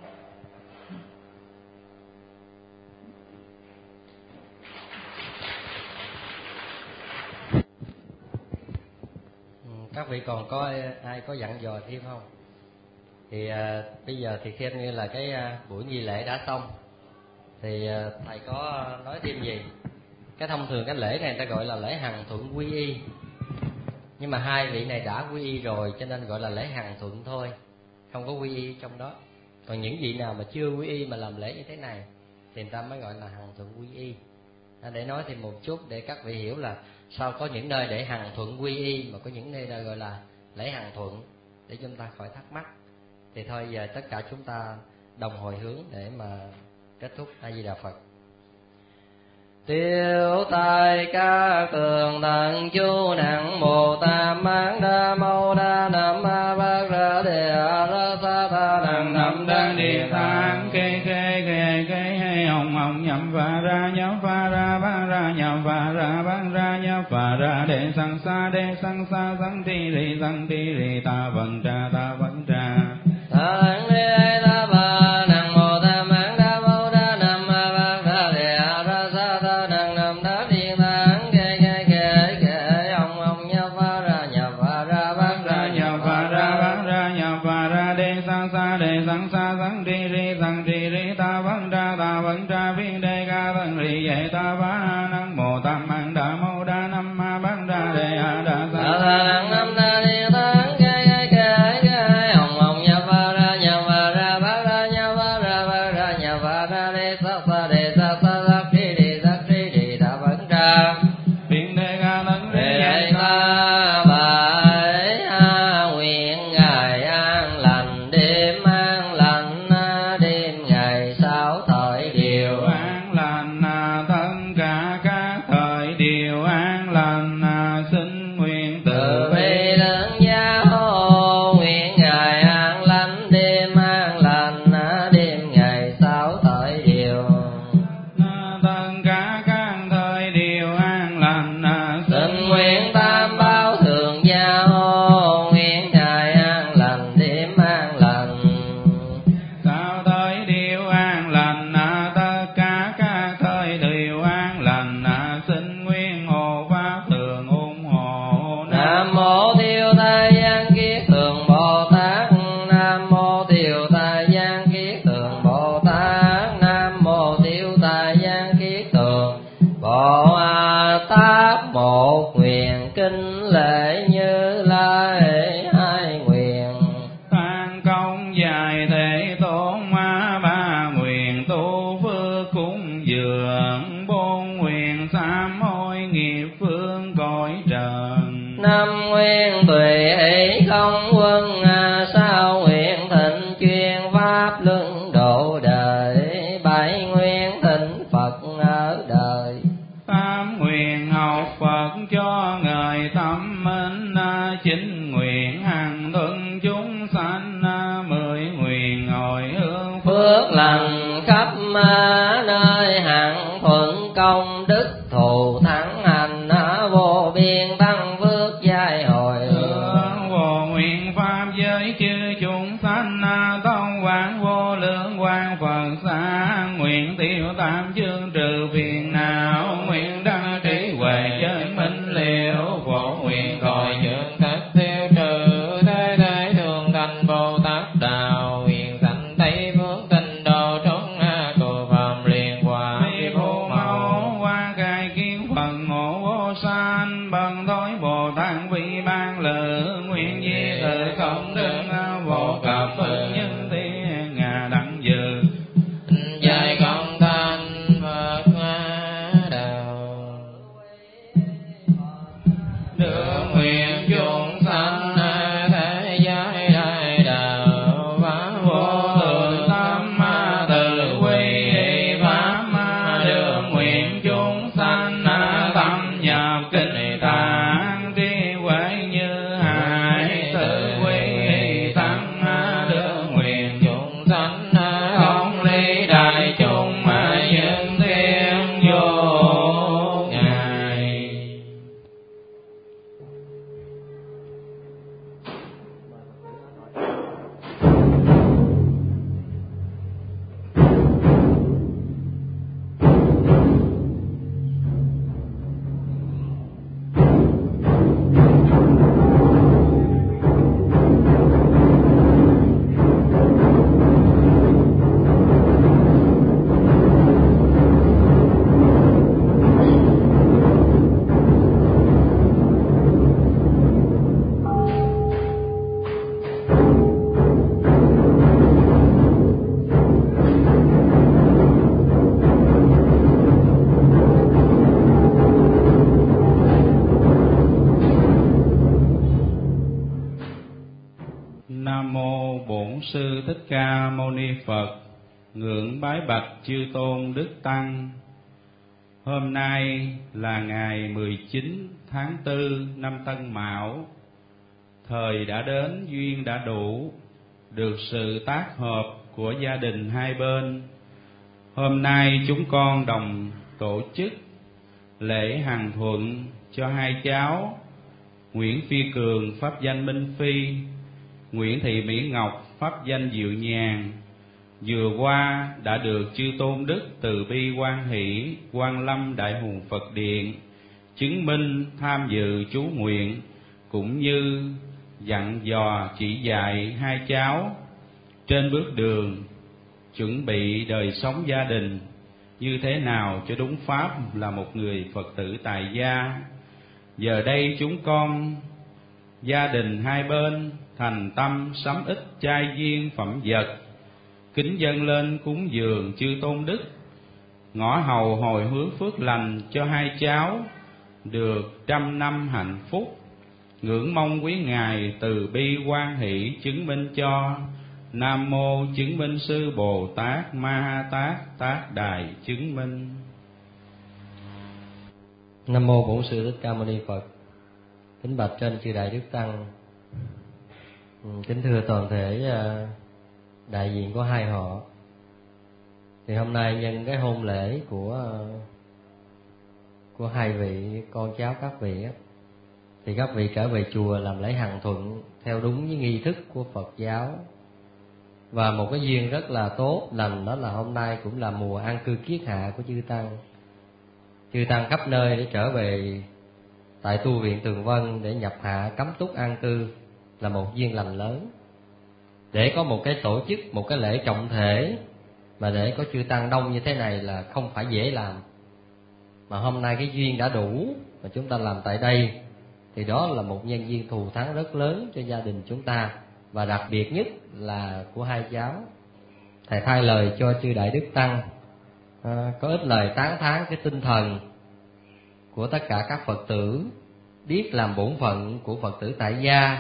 Các vị còn có ai có dặn dò thêm không? Thì à, bây giờ thì xem như là cái à, buổi nghi lễ đã xong. Thì à, thầy có nói thêm gì? Cái thông thường cái lễ này người ta gọi là lễ hằng thuận quy y. Nhưng mà hai vị này đã quy y rồi cho nên gọi là lễ hằng thuận thôi, không có quy y trong đó. Còn những vị nào mà chưa quy y mà làm lễ như thế này thì người ta mới gọi là hằng thuận quy y. À, để nói thêm một chút để các vị hiểu là sao có những nơi để hằng thuận quy y mà có những nơi là gọi là lễ hằng thuận, để chúng ta khỏi thắc mắc. Thì thôi giờ tất cả chúng ta đồng hồi hướng để mà kết thúc. A Di Đà Phật. Tiêu tai các tường thần chú nặng Bồ Tát Mán Đa Mâu Đa Nam Ma Bát Ra Đề Ra Sa Tha Đằng Nam Đăng Địa Tạng Kê Kê Kê Kê Hay Hồng Hồng Nhậm Phà Ra Nhậm Phà Ra Bát Ra Nhậm Phà Ra Bát Ra Nhậm Phà Ra Đề Sang Sa Đề Sang Sa Sang Ti Rì Sang Ti Rì Ta Vân Tra Ta Vân Tra Ta Đăng Đế Ta Bà Nặng Bồ Tát Mán Đa Mâu Đa Nam Ma Bát Ra Đề Ra Sa Tha Đằng Nam Đá Địa Tạng Kê Kê Kê Kê Hồng Hồng Nhậm Phà Ra Nhậm Phà Ra Bát Ra Nhậm Phà Ra Bát Ra Nhậm Phà Ra Đề Sang Sa Đề Sang Sa Sang Ti Rì Sang Ti Rì Ta Vân Tra Ta Vân Tra Viên Đề Ca Vân Rì Dạy Ta Bá Năng Bồ Tát Mán Đa Mâu Đa Nam Ma Bát Ra Đề Đa Sa Tha Đằng Nam Đá Địa Tạng Kê Kê Kê Kê Hồng Hồng Nhậm Phà Long Quân sao nguyện thịnh chuyên pháp luân độ đời, bảy nguyện thịnh Phật ở đời. Tám nguyện học Phật cho người tâm minh, chín nguyện hằng thuận chúng sanh, mười nguyện hồi hướng phước lành khắp nơi, hằng thuận công đức thù thắng hành, vô biên tăng phước giai hồi hướng. Vô nguyện pháp giới chư chúng sanh, tông vãng vô lượng quang Phật xa, nguyện tiêu tam chương trừ phiền não, nguyện đăng trí huệ chân minh liễu, phổ nguyện cõi chương cách tiêu trừ thế thế thường thành Bồ Tát đạo, nguyện sanh tây phước tinh độ trong cồ phạm liên quả vi vô mẫu hoa khai kiến Phật ngộ vô sanh, bằng thối Bồ Tát vi ban lự, nguyện di tự không đương vô cập phật nhân thiên ngà đẳng dự, dài công thanh Phật đạo. Được nguyện chúng sanh thế giới đại đạo, pháp vô lượng tâm từ quy pháp, được nguyện chúng sanh tâm nhập kinh tạng, trí huệ như hải tự quy tăng, được nguyện chúng sanh không ly đại chúng nhân thiên vô ngại. Nam mô Bổn Sư Thích Ca Mâu Ni Phật. Ngưỡng bái bạch chư tôn đức tăng. Hôm nay là ngày mười chín tháng tư năm Tân Mão. Thời đã đến, duyên đã đủ, được sự tác hợp của gia đình hai bên. Hôm nay chúng con đồng tổ chức lễ hằng thuận cho hai cháu Nguyễn Phi Cường pháp danh Minh Phi, Nguyễn Thị Mỹ Ngọc pháp danh Diệu Nhàn. Vừa qua đã được chư tôn đức từ bi quan hỷ Quan Lâm Đại Hùng Phật Điện chứng minh tham dự chú nguyện, cũng như dặn dò chỉ dạy hai cháu trên bước đường chuẩn bị đời sống gia đình như thế nào cho đúng pháp là một người Phật tử tại gia. Giờ đây chúng con gia đình hai bên thành tâm sắm ít chay duyên phẩm vật, kính dâng lên cúng dường chư tôn đức, ngõ hầu hồi hướng phước lành cho hai cháu được trăm năm hạnh phúc. Ngưỡng mong quý ngài từ bi quan hỷ chứng minh cho. Nam mô chứng minh sư Bồ Tát Ma Ha Tát Tát Đài chứng minh. Nam mô Bổn Sư Thích Ca Mâu Ni Phật. Kính bạch trên chư đại đức tăng, kính thưa toàn thể đại diện của hai họ. Thì hôm nay nhân cái hôn lễ của của hai vị con cháu các vị á, thì các vị trở về chùa làm lễ hằng thuận theo đúng với nghi thức của Phật giáo. Và một cái duyên rất là tốt lành, đó là hôm nay cũng là mùa an cư kiết hạ của chư tăng. Chư tăng khắp nơi để trở về tại tu viện Tường Vân để nhập hạ cấm túc an cư là một duyên lành lớn. Để có một cái tổ chức, một cái lễ trọng thể mà để có chư tăng đông như thế này là không phải dễ làm. Mà hôm nay cái duyên đã đủ mà chúng ta làm tại đây, thì đó là một nhân duyên thù thắng rất lớn cho gia đình chúng ta, và đặc biệt nhất là của hai cháu. Thầy thay lời cho chư đại đức tăng à, có ít lời tán thán cái tinh thần của tất cả các Phật tử biết làm bổn phận của Phật tử tại gia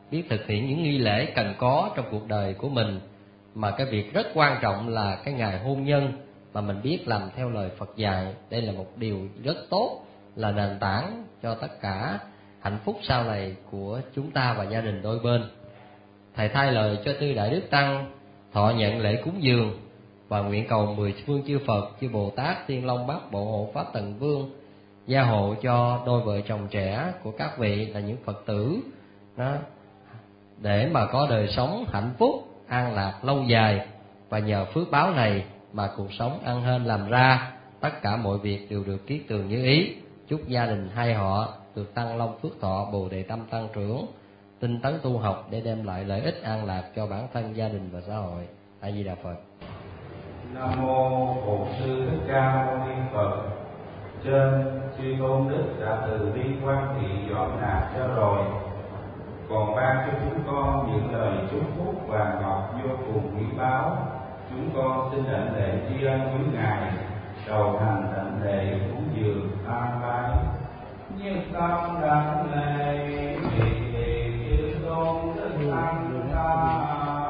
biết thực hiện những nghi lễ cần có trong cuộc đời của mình, mà cái việc rất quan trọng là cái ngày hôn nhân mà mình biết làm theo lời Phật dạy. Đây là một điều rất tốt, là nền tảng cho tất cả hạnh phúc sau này của chúng ta và gia đình đôi bên. Thầy thay lời cho Tư Đại Đức Tăng thọ nhận lễ cúng dường và nguyện cầu mười phương chư Phật, chư Bồ Tát, Tiên Long Bát Bộ Hộ Pháp Tần Vương gia hộ cho đôi vợ chồng trẻ của các vị là những Phật tử đó, để mà có đời sống hạnh phúc, an lạc lâu dài. Và nhờ phước báo này mà cuộc sống ăn hên làm ra, tất cả mọi việc đều được kiết tường như ý. Chúc gia đình hai họ được tăng long phước thọ, bồ đề tâm tăng trưởng, tinh tấn tu học để đem lại lợi ích an lạc cho bản thân, gia đình và xã hội. A Di Đà Phật. Nam mô Bổn Sư Thích Ca Mâu Ni Phật. Trên chư tôn đức đã từ bi quan thị dọn nạp cho rồi, còn ban cho chúng con những lời chúc phúc và ngọc vô cùng quý báu. Chúng con xin đảnh lễ tri ân quý ngài, đầu hành đảnh lễ cúng dường tam bái. Nhất tâm đảnh lễ vì chư tôn đức tăng ca.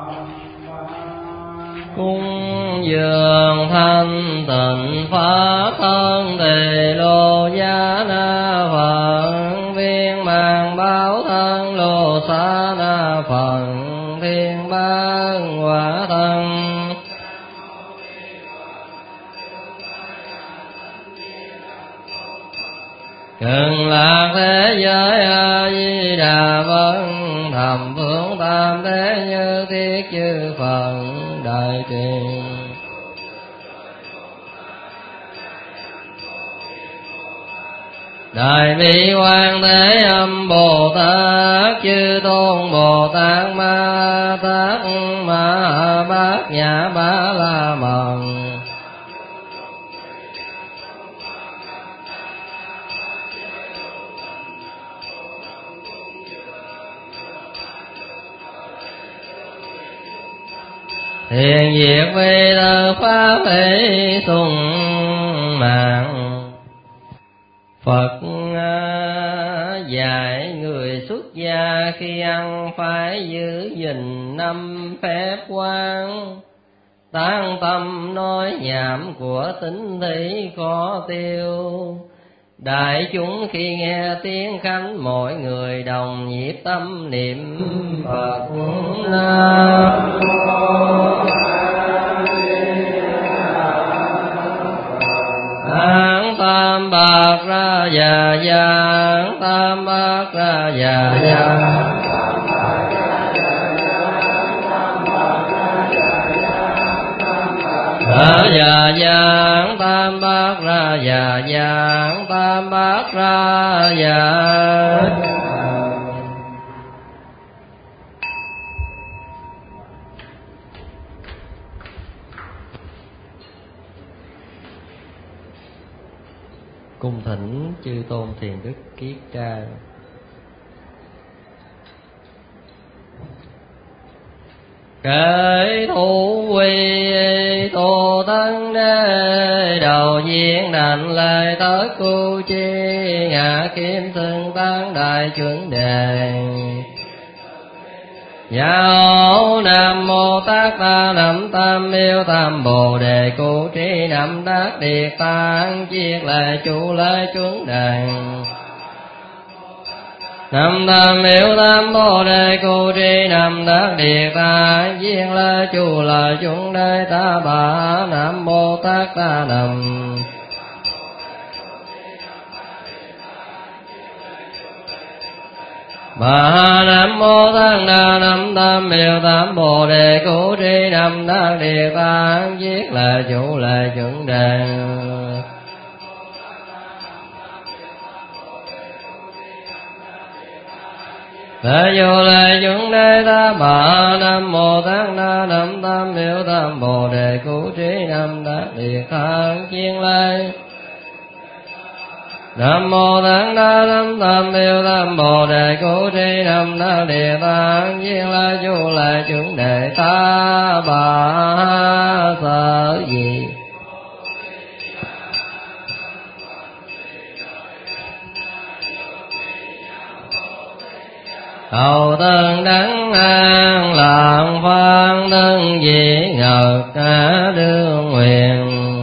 Cúng dường thanh tịnh pháp thân tỳ lô giá na Phật, viên mãn báo thân lô xá na Phật, thiên bang quả thân. Cực lạc thế giới A Di Đà Phật, thầm phương tam thế như thiết chư Phật đại trì. Đại bi quan thế âm Bồ Tát, chư tôn Bồ Tát Ma Tát Ma Bát Nhã Ba La Mật. Thiền diệt vi tơ pháp hỷ sung mạng. Phật dạy người xuất gia khi ăn phải giữ gìn năm phép quan, tán tâm nói nhảm của tín thị khó tiêu. Đại chúng khi nghe tiếng khánh, mọi người đồng nhịp tâm niệm Phật Nam Mô An Tam Bạc Ra Già Già, Tam Bạc Ra Già Già. Ra già giang tam bát ra già giang tam bát ra già. Cung thỉnh chư tôn thiền đức kiết tra. Kể thủ quy tu tăng đế, đầu viên đảnh lễ tới cu chi, ngã kim xưng tăng đại chuẩn đề. Giáo Nam Mô Tát Ta Nam Tam Miêu Tam Bồ Đề Cụ Trí Nam Đắc Điệt Tăng Chiết Lệ Chủ Lễ Chuẩn Đề. Nam Tam Miêu Tam Bồ Đề Cụ Trí Nam Đắc Điệt Tăng Chiết Lễ Chủ Lễ Chuẩn Đề Ta Bà. Nam Mô Tát Ta Nam Bà. Nam Mô Tát Na Nam Tam Miêu Tam Bồ Đề Cụ Trí Nam Đắc Điệt Tăng Chiết Lệ Chủ Lễ Chuẩn Đề. Lễ Chủ Lễ Chuẩn Đề Ta Bà. Nam Mô Tát Na Nam Tam Miêu Tam Bồ Đề Cụ Trí Nam Đắc Điệt Tăng Chiết Lễ. Nam Mô Tát Na Nam Tam Miêu Tam Bồ Đề Cụ Trí Nam Đắc Điệt Tăng Chiết Lễ Chủ Lễ Chuẩn Đề Ta Bà. Sở gì cầu tân đắng an lạc phan thân dị ngật đương nguyện.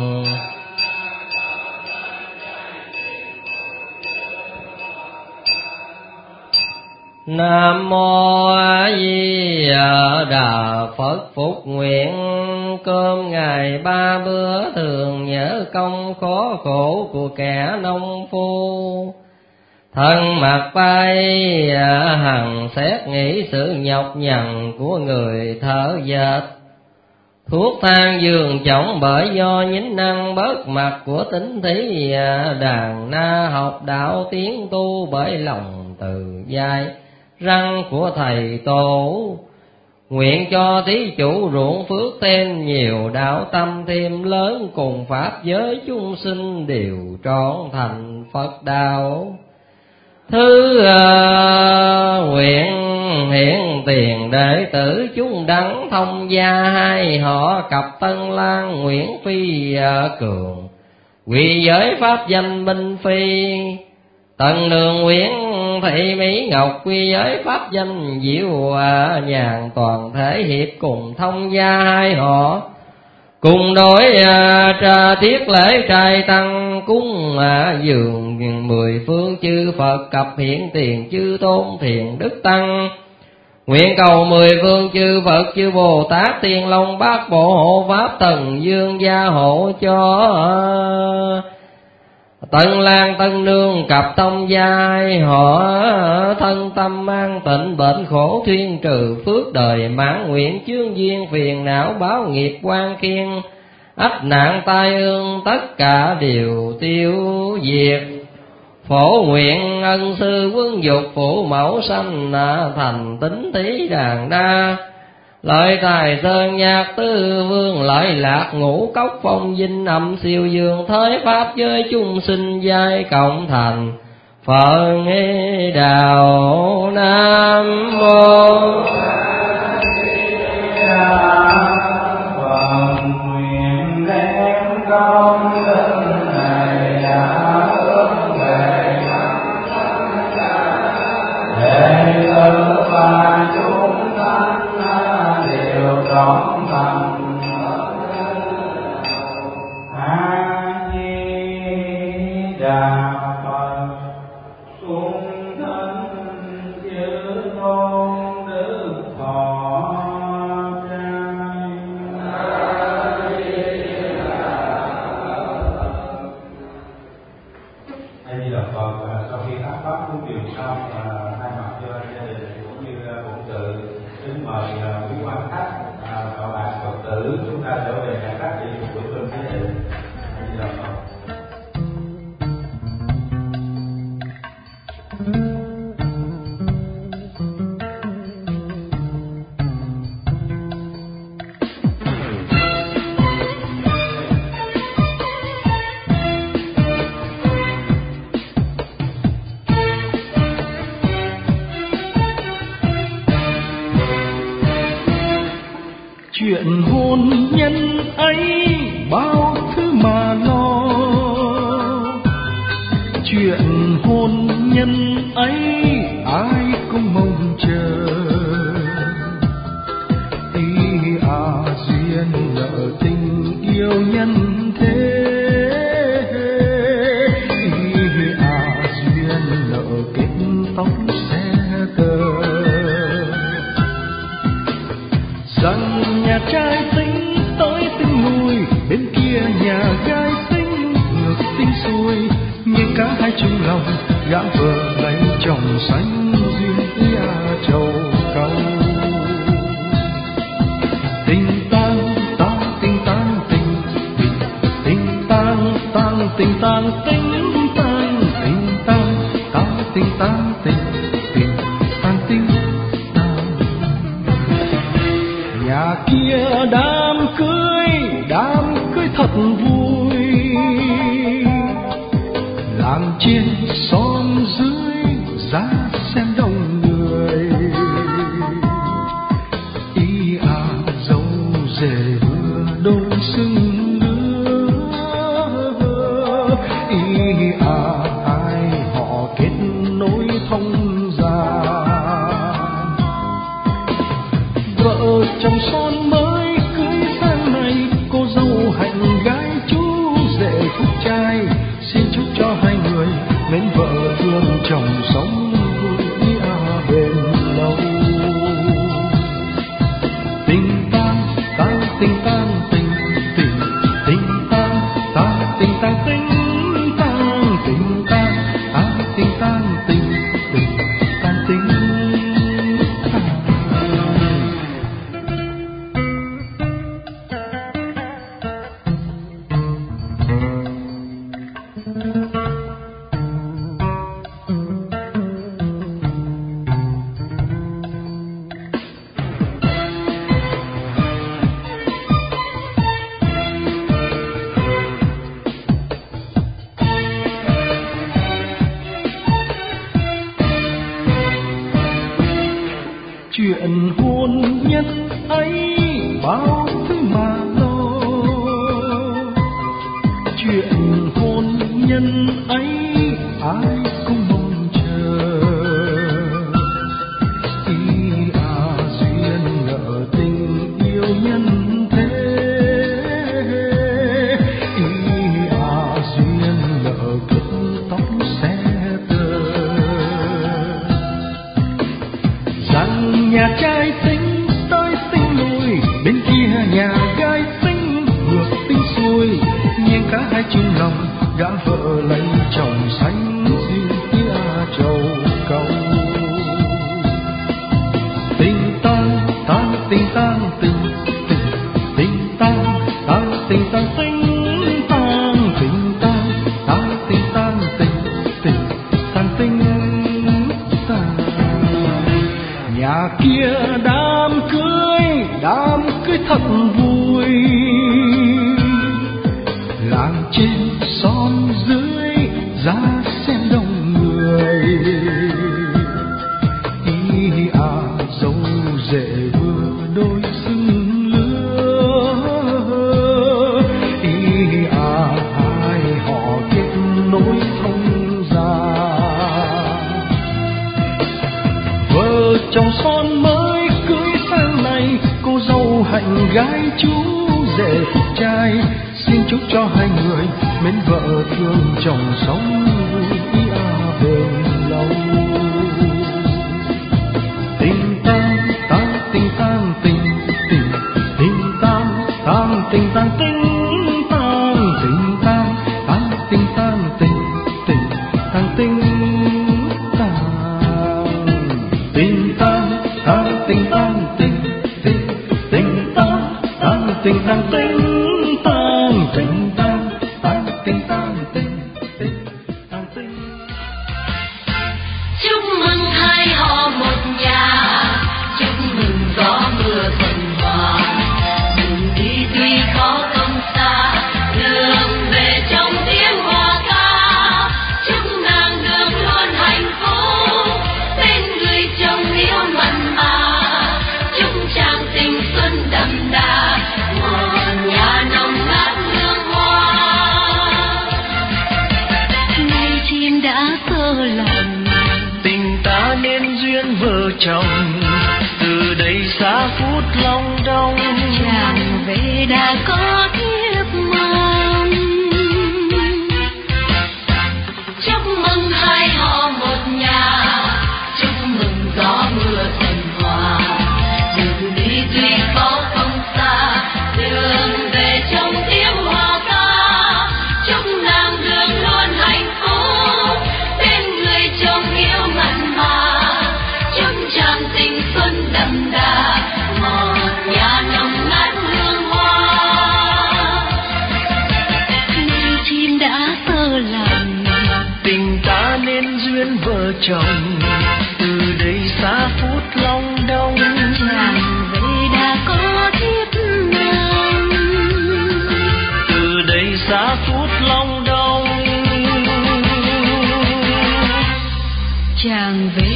Nam mô A Di Đà Phật. Phúc nguyện cơm ngày ba bữa thường nhớ công khó khổ của kẻ nông phu. Thân mặt bay hằng xét nghĩ sự nhọc nhằn của người thợ dệt. Thuốc thang giường chổng bởi do nhín năng bớt mặt của tính thí. Đàn na học đạo tiến tu bởi lòng từ dai răng của thầy tổ. Nguyện cho thí chủ ruộng phước thêm nhiều, đạo tâm thêm lớn, cùng pháp giới chúng sinh đều trọn thành Phật đạo. Thứ uh, nguyện hiện tiền đệ tử chúng đắng thông gia hai họ cặp Tân Lan Nguyễn Phi uh, Cường, quy giới pháp danh Minh Phi. Tần Đường Nguyễn Thị Mỹ Ngọc, quy giới pháp danh Diệu Nhàn, toàn thể hiệp cùng thông gia hai họ. Cùng đối trà thiết lễ trai tăng cúng dường mười phương chư Phật, cập hiện tiền chư tôn thiền đức tăng. Nguyện cầu mười phương chư Phật chư Bồ Tát Tiên Long Bát Bộ hộ pháp Tần Dương gia hộ cho Tân Lan Tân Nương cặp tông giai họ. Thân tâm an tịnh bệnh khổ thuyên trừ, phước đời mãn nguyện chướng duyên phiền não báo nghiệp quan khiên. Ách nạn tai ương tất cả đều tiêu diệt. Phổ nguyện ân sư quân dục phụ mẫu sanh thành tính thí đàn đa. Lợi tài sơn nhạc tứ vương, lợi lạc ngũ cốc phong dinh âm siêu dương, thới pháp giới chúng sinh giai cộng thành Phật đạo. Nam mô Phật. Nguyện đem công đức này đã hướng về đệ tử và chúng sanh đều trọn thành A Di Đà Phật. Cung thánh chư tôn đức thọ trai. A Di Đà Phật. Sau khi tác pháp cúng dường xong, thay mặt cho gia đình cũng như bổn tự kính mời quý quan khách và bạn Phật tử chúng ta trở về nhà khách để dùng bữa cơm gia đình. A Di Đà Phật. Chuyện hôn nhân ấy bao thứ mà lo, chuyện hôn nhân ấy ai cũng mong chờ. Ý à duyên nợ tình yêu nhân thế, ý à duyên nợ kết tóc xe tơ. Rằng nhà trai tính tới tính lui, bên kia nhà gái tính ngược tính xuôi, nhưng cả hai chung lòng gã vợ lấy chồng sánh duyên ia trầu cầu. Tình tang tang tình tang tình tình tình tang tang tình tang tình tang tình tang tang tình tang tình tình tang tình tang. Nhà kia đám cưới đám cưới thật vui, làng trên xóm dưới giá xem đông người. Ý à dâu rể vừa đôi xưng đứa, ý à hai họ kết nối thông gia. chuyện hôn nhân ấy bao thứ mà lo, chuyện hôn nhân ấy ai cũng mong chờ. Ý à duyên nợ tình yêu nhân thế, ý à duyên nợ kết tóc xe tơ. Rằng nhà trai tính tới tính lui, bên kia nhà gái tính ngược tính xuôi, nhưng cả hai chung lòng gã vợ lấy chồng sánh duyên kia trầu cầu. Tình tang tang tình tang tình tình tình tang tang tình tang tình tang tình tang tang tình tang tình tình tang tình tang. Nhà kia đám cưới đám cưới thật vui, làng trên xóm dưới ra xem đông người. Ý à dâu rể vừa đôi xứng lứa, ý à hai họ kết nối thông gia. Vợ chồng son mới cưới sang này, cô dâu hạnh gái chú rể trai, xin chúc cho hai người mến vợ thương chồng sống vui à bền lâu. Tình tang tang tình tang tình tình tình tang tang tình tang tình tang tình tang tang tình tang tình tình tang tình tang tình tang tang tình tang tình tình tình tang tang tình tang tình tang tình tang tang tình tang tình tình tang tình. Chúc mừng hai họ một nhà, chúc mừng gió mưa thuận hòa. Đường đi tuy khó không xa, đường về trong tiếng hoa ca. Chúc nàng đường luôn hạnh phúc, bên người chồng yêu mặn mà. Chúc chàng tình xuân đậm đà, một nhà nồng ngát hương hoa. Nay chim đã tơ lòng, Tình ta nên duyên vợ chồng, từ đây xa phút long đong. chàng về đã có thiếp mong. Chúc mừng hai họ một nhà, chúc mừng gió mưa thuận hòa. Đường đi tuy khó không xa, đường về trong tiếng hoa ca. Chúc nàng đường luôn hạnh phúc, bên người chồng yêu mặn mà. Chúc chàng tình xuân đậm đà, một nhà nồng ngát hương hoa. Nay chim đã tơ lòng, Tình ta nên duyên vợ chồng, từ đây xa phút long đong. chàng về đã có thiếp mong. Từ đây xa phút long đong. Chàng về